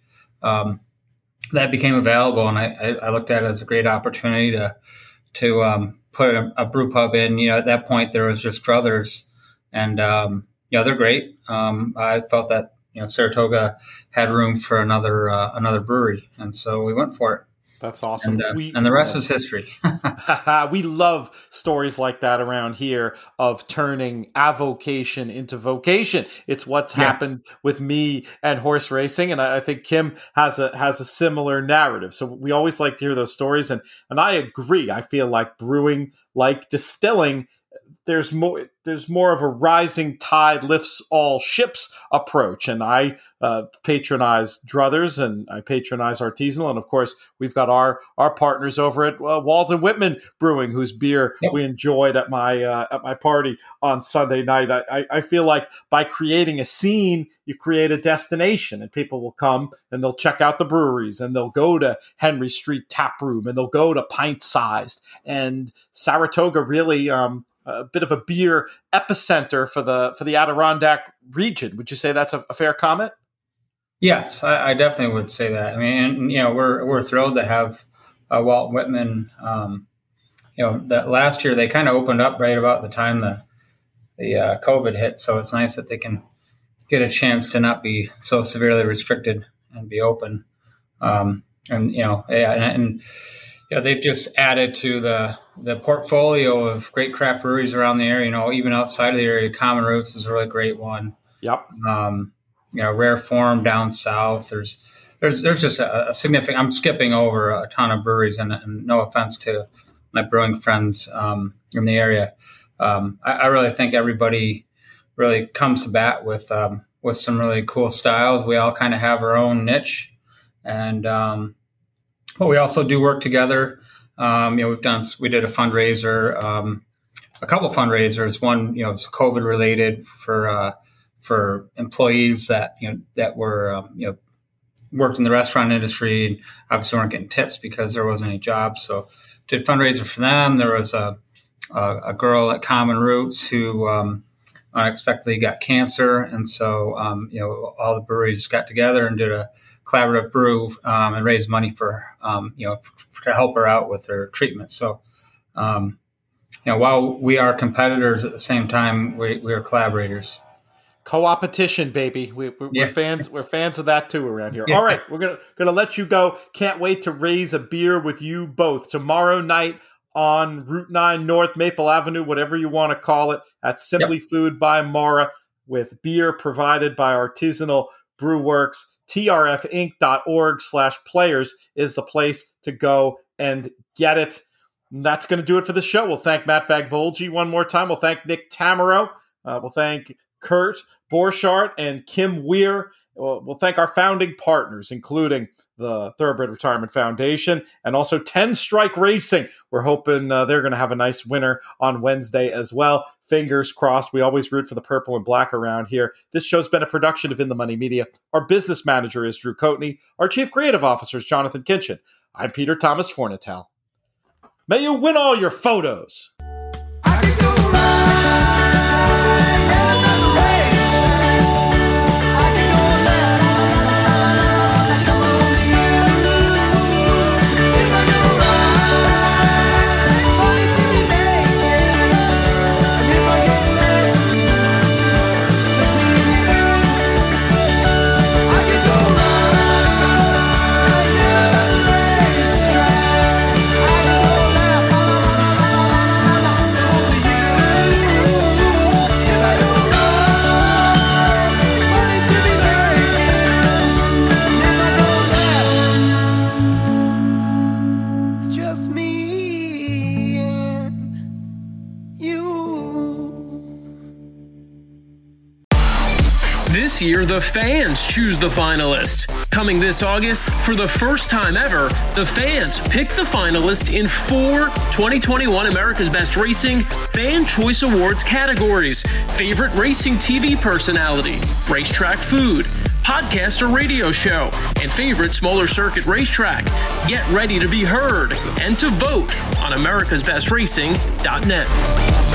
that became available, and I looked at it as a great opportunity to put a brew pub in. At that point there was just Druthers, and they're great. I felt that Saratoga had room for another brewery, and so we went for it. That's awesome. And the rest is history. We love stories like that around here of turning avocation into vocation. It's what's happened with me and horse racing. And I think Kim has a similar narrative. So we always like to hear those stories. And I agree. I feel like brewing, like distilling, there's more of a rising tide lifts all ships approach. And I patronize Druthers, and I patronize Artisanal. And of course, we've got our partners over at Walden Whitman Brewing, whose beer we enjoyed at my party on Sunday night. I feel like by creating a scene, you create a destination, and people will come and they'll check out the breweries, and they'll go to Henry Street Tap Room, and they'll go to Pint Sized. And Saratoga really a bit of a beer epicenter for the Adirondack region. Would you say that's a fair comment? Yes, I definitely would say that. I mean, we're thrilled to have Walt Whitman. That last year they kind of opened up right about the time the COVID hit, so it's nice that they can get a chance to not be so severely restricted and be open. They've just added to the portfolio of great craft breweries around the area. Even outside of the area, Common Roots is a really great one. Yep. Rare Form down south. There's just a significant. I'm skipping over a ton of breweries, and no offense to my brewing friends in the area. I really think everybody really comes to bat with some really cool styles. We all kind of have our own niche, and but we also do work together. We did a fundraiser, a couple fundraisers. One, it's COVID related for employees that were worked in the restaurant industry, and obviously weren't getting tips because there wasn't any jobs. So did fundraiser for them. There was a girl at Common Roots who unexpectedly got cancer, and so all the breweries got together and did a collaborative brew and raised money for to help her out with her treatment. So while we are competitors, at the same time we are collaborators. Co-opetition, baby. We're fans. We're fans of that too around here. All right, we're gonna let you go. Can't wait to raise a beer with you both tomorrow night on Route 9 North, Maple Avenue, whatever you want to call it, at Simply Food by Mara, with beer provided by Artisanal Brew Works. trfinc.org/players is the place to go and get it. And that's going to do it for the show. We'll thank Matt Fagvolgi one more time. We'll thank Nick Tamaro. We'll thank Kurt Borchardt and Kim Weir. We'll thank our founding partners, including the Thoroughbred Retirement Foundation and also 10 Strike Racing. We're hoping they're going to have a nice winner on Wednesday as well. Fingers crossed. We always root for the purple and black around here. This show's been a production of In the Money Media. Our business manager is Drew Coatney. Our chief creative officer is Jonathan Kinchin. I'm Peter Thomas Fornatel. May you win all your photos. This year, the fans choose the finalists. Coming this August, for the first time ever, the fans pick the finalists in 4 2021 America's Best Racing Fan Choice Awards categories: Favorite Racing TV Personality, Racetrack Food, Podcast or Radio Show, and Favorite Smaller Circuit Racetrack. Get ready to be heard and to vote on americasbestracing.net.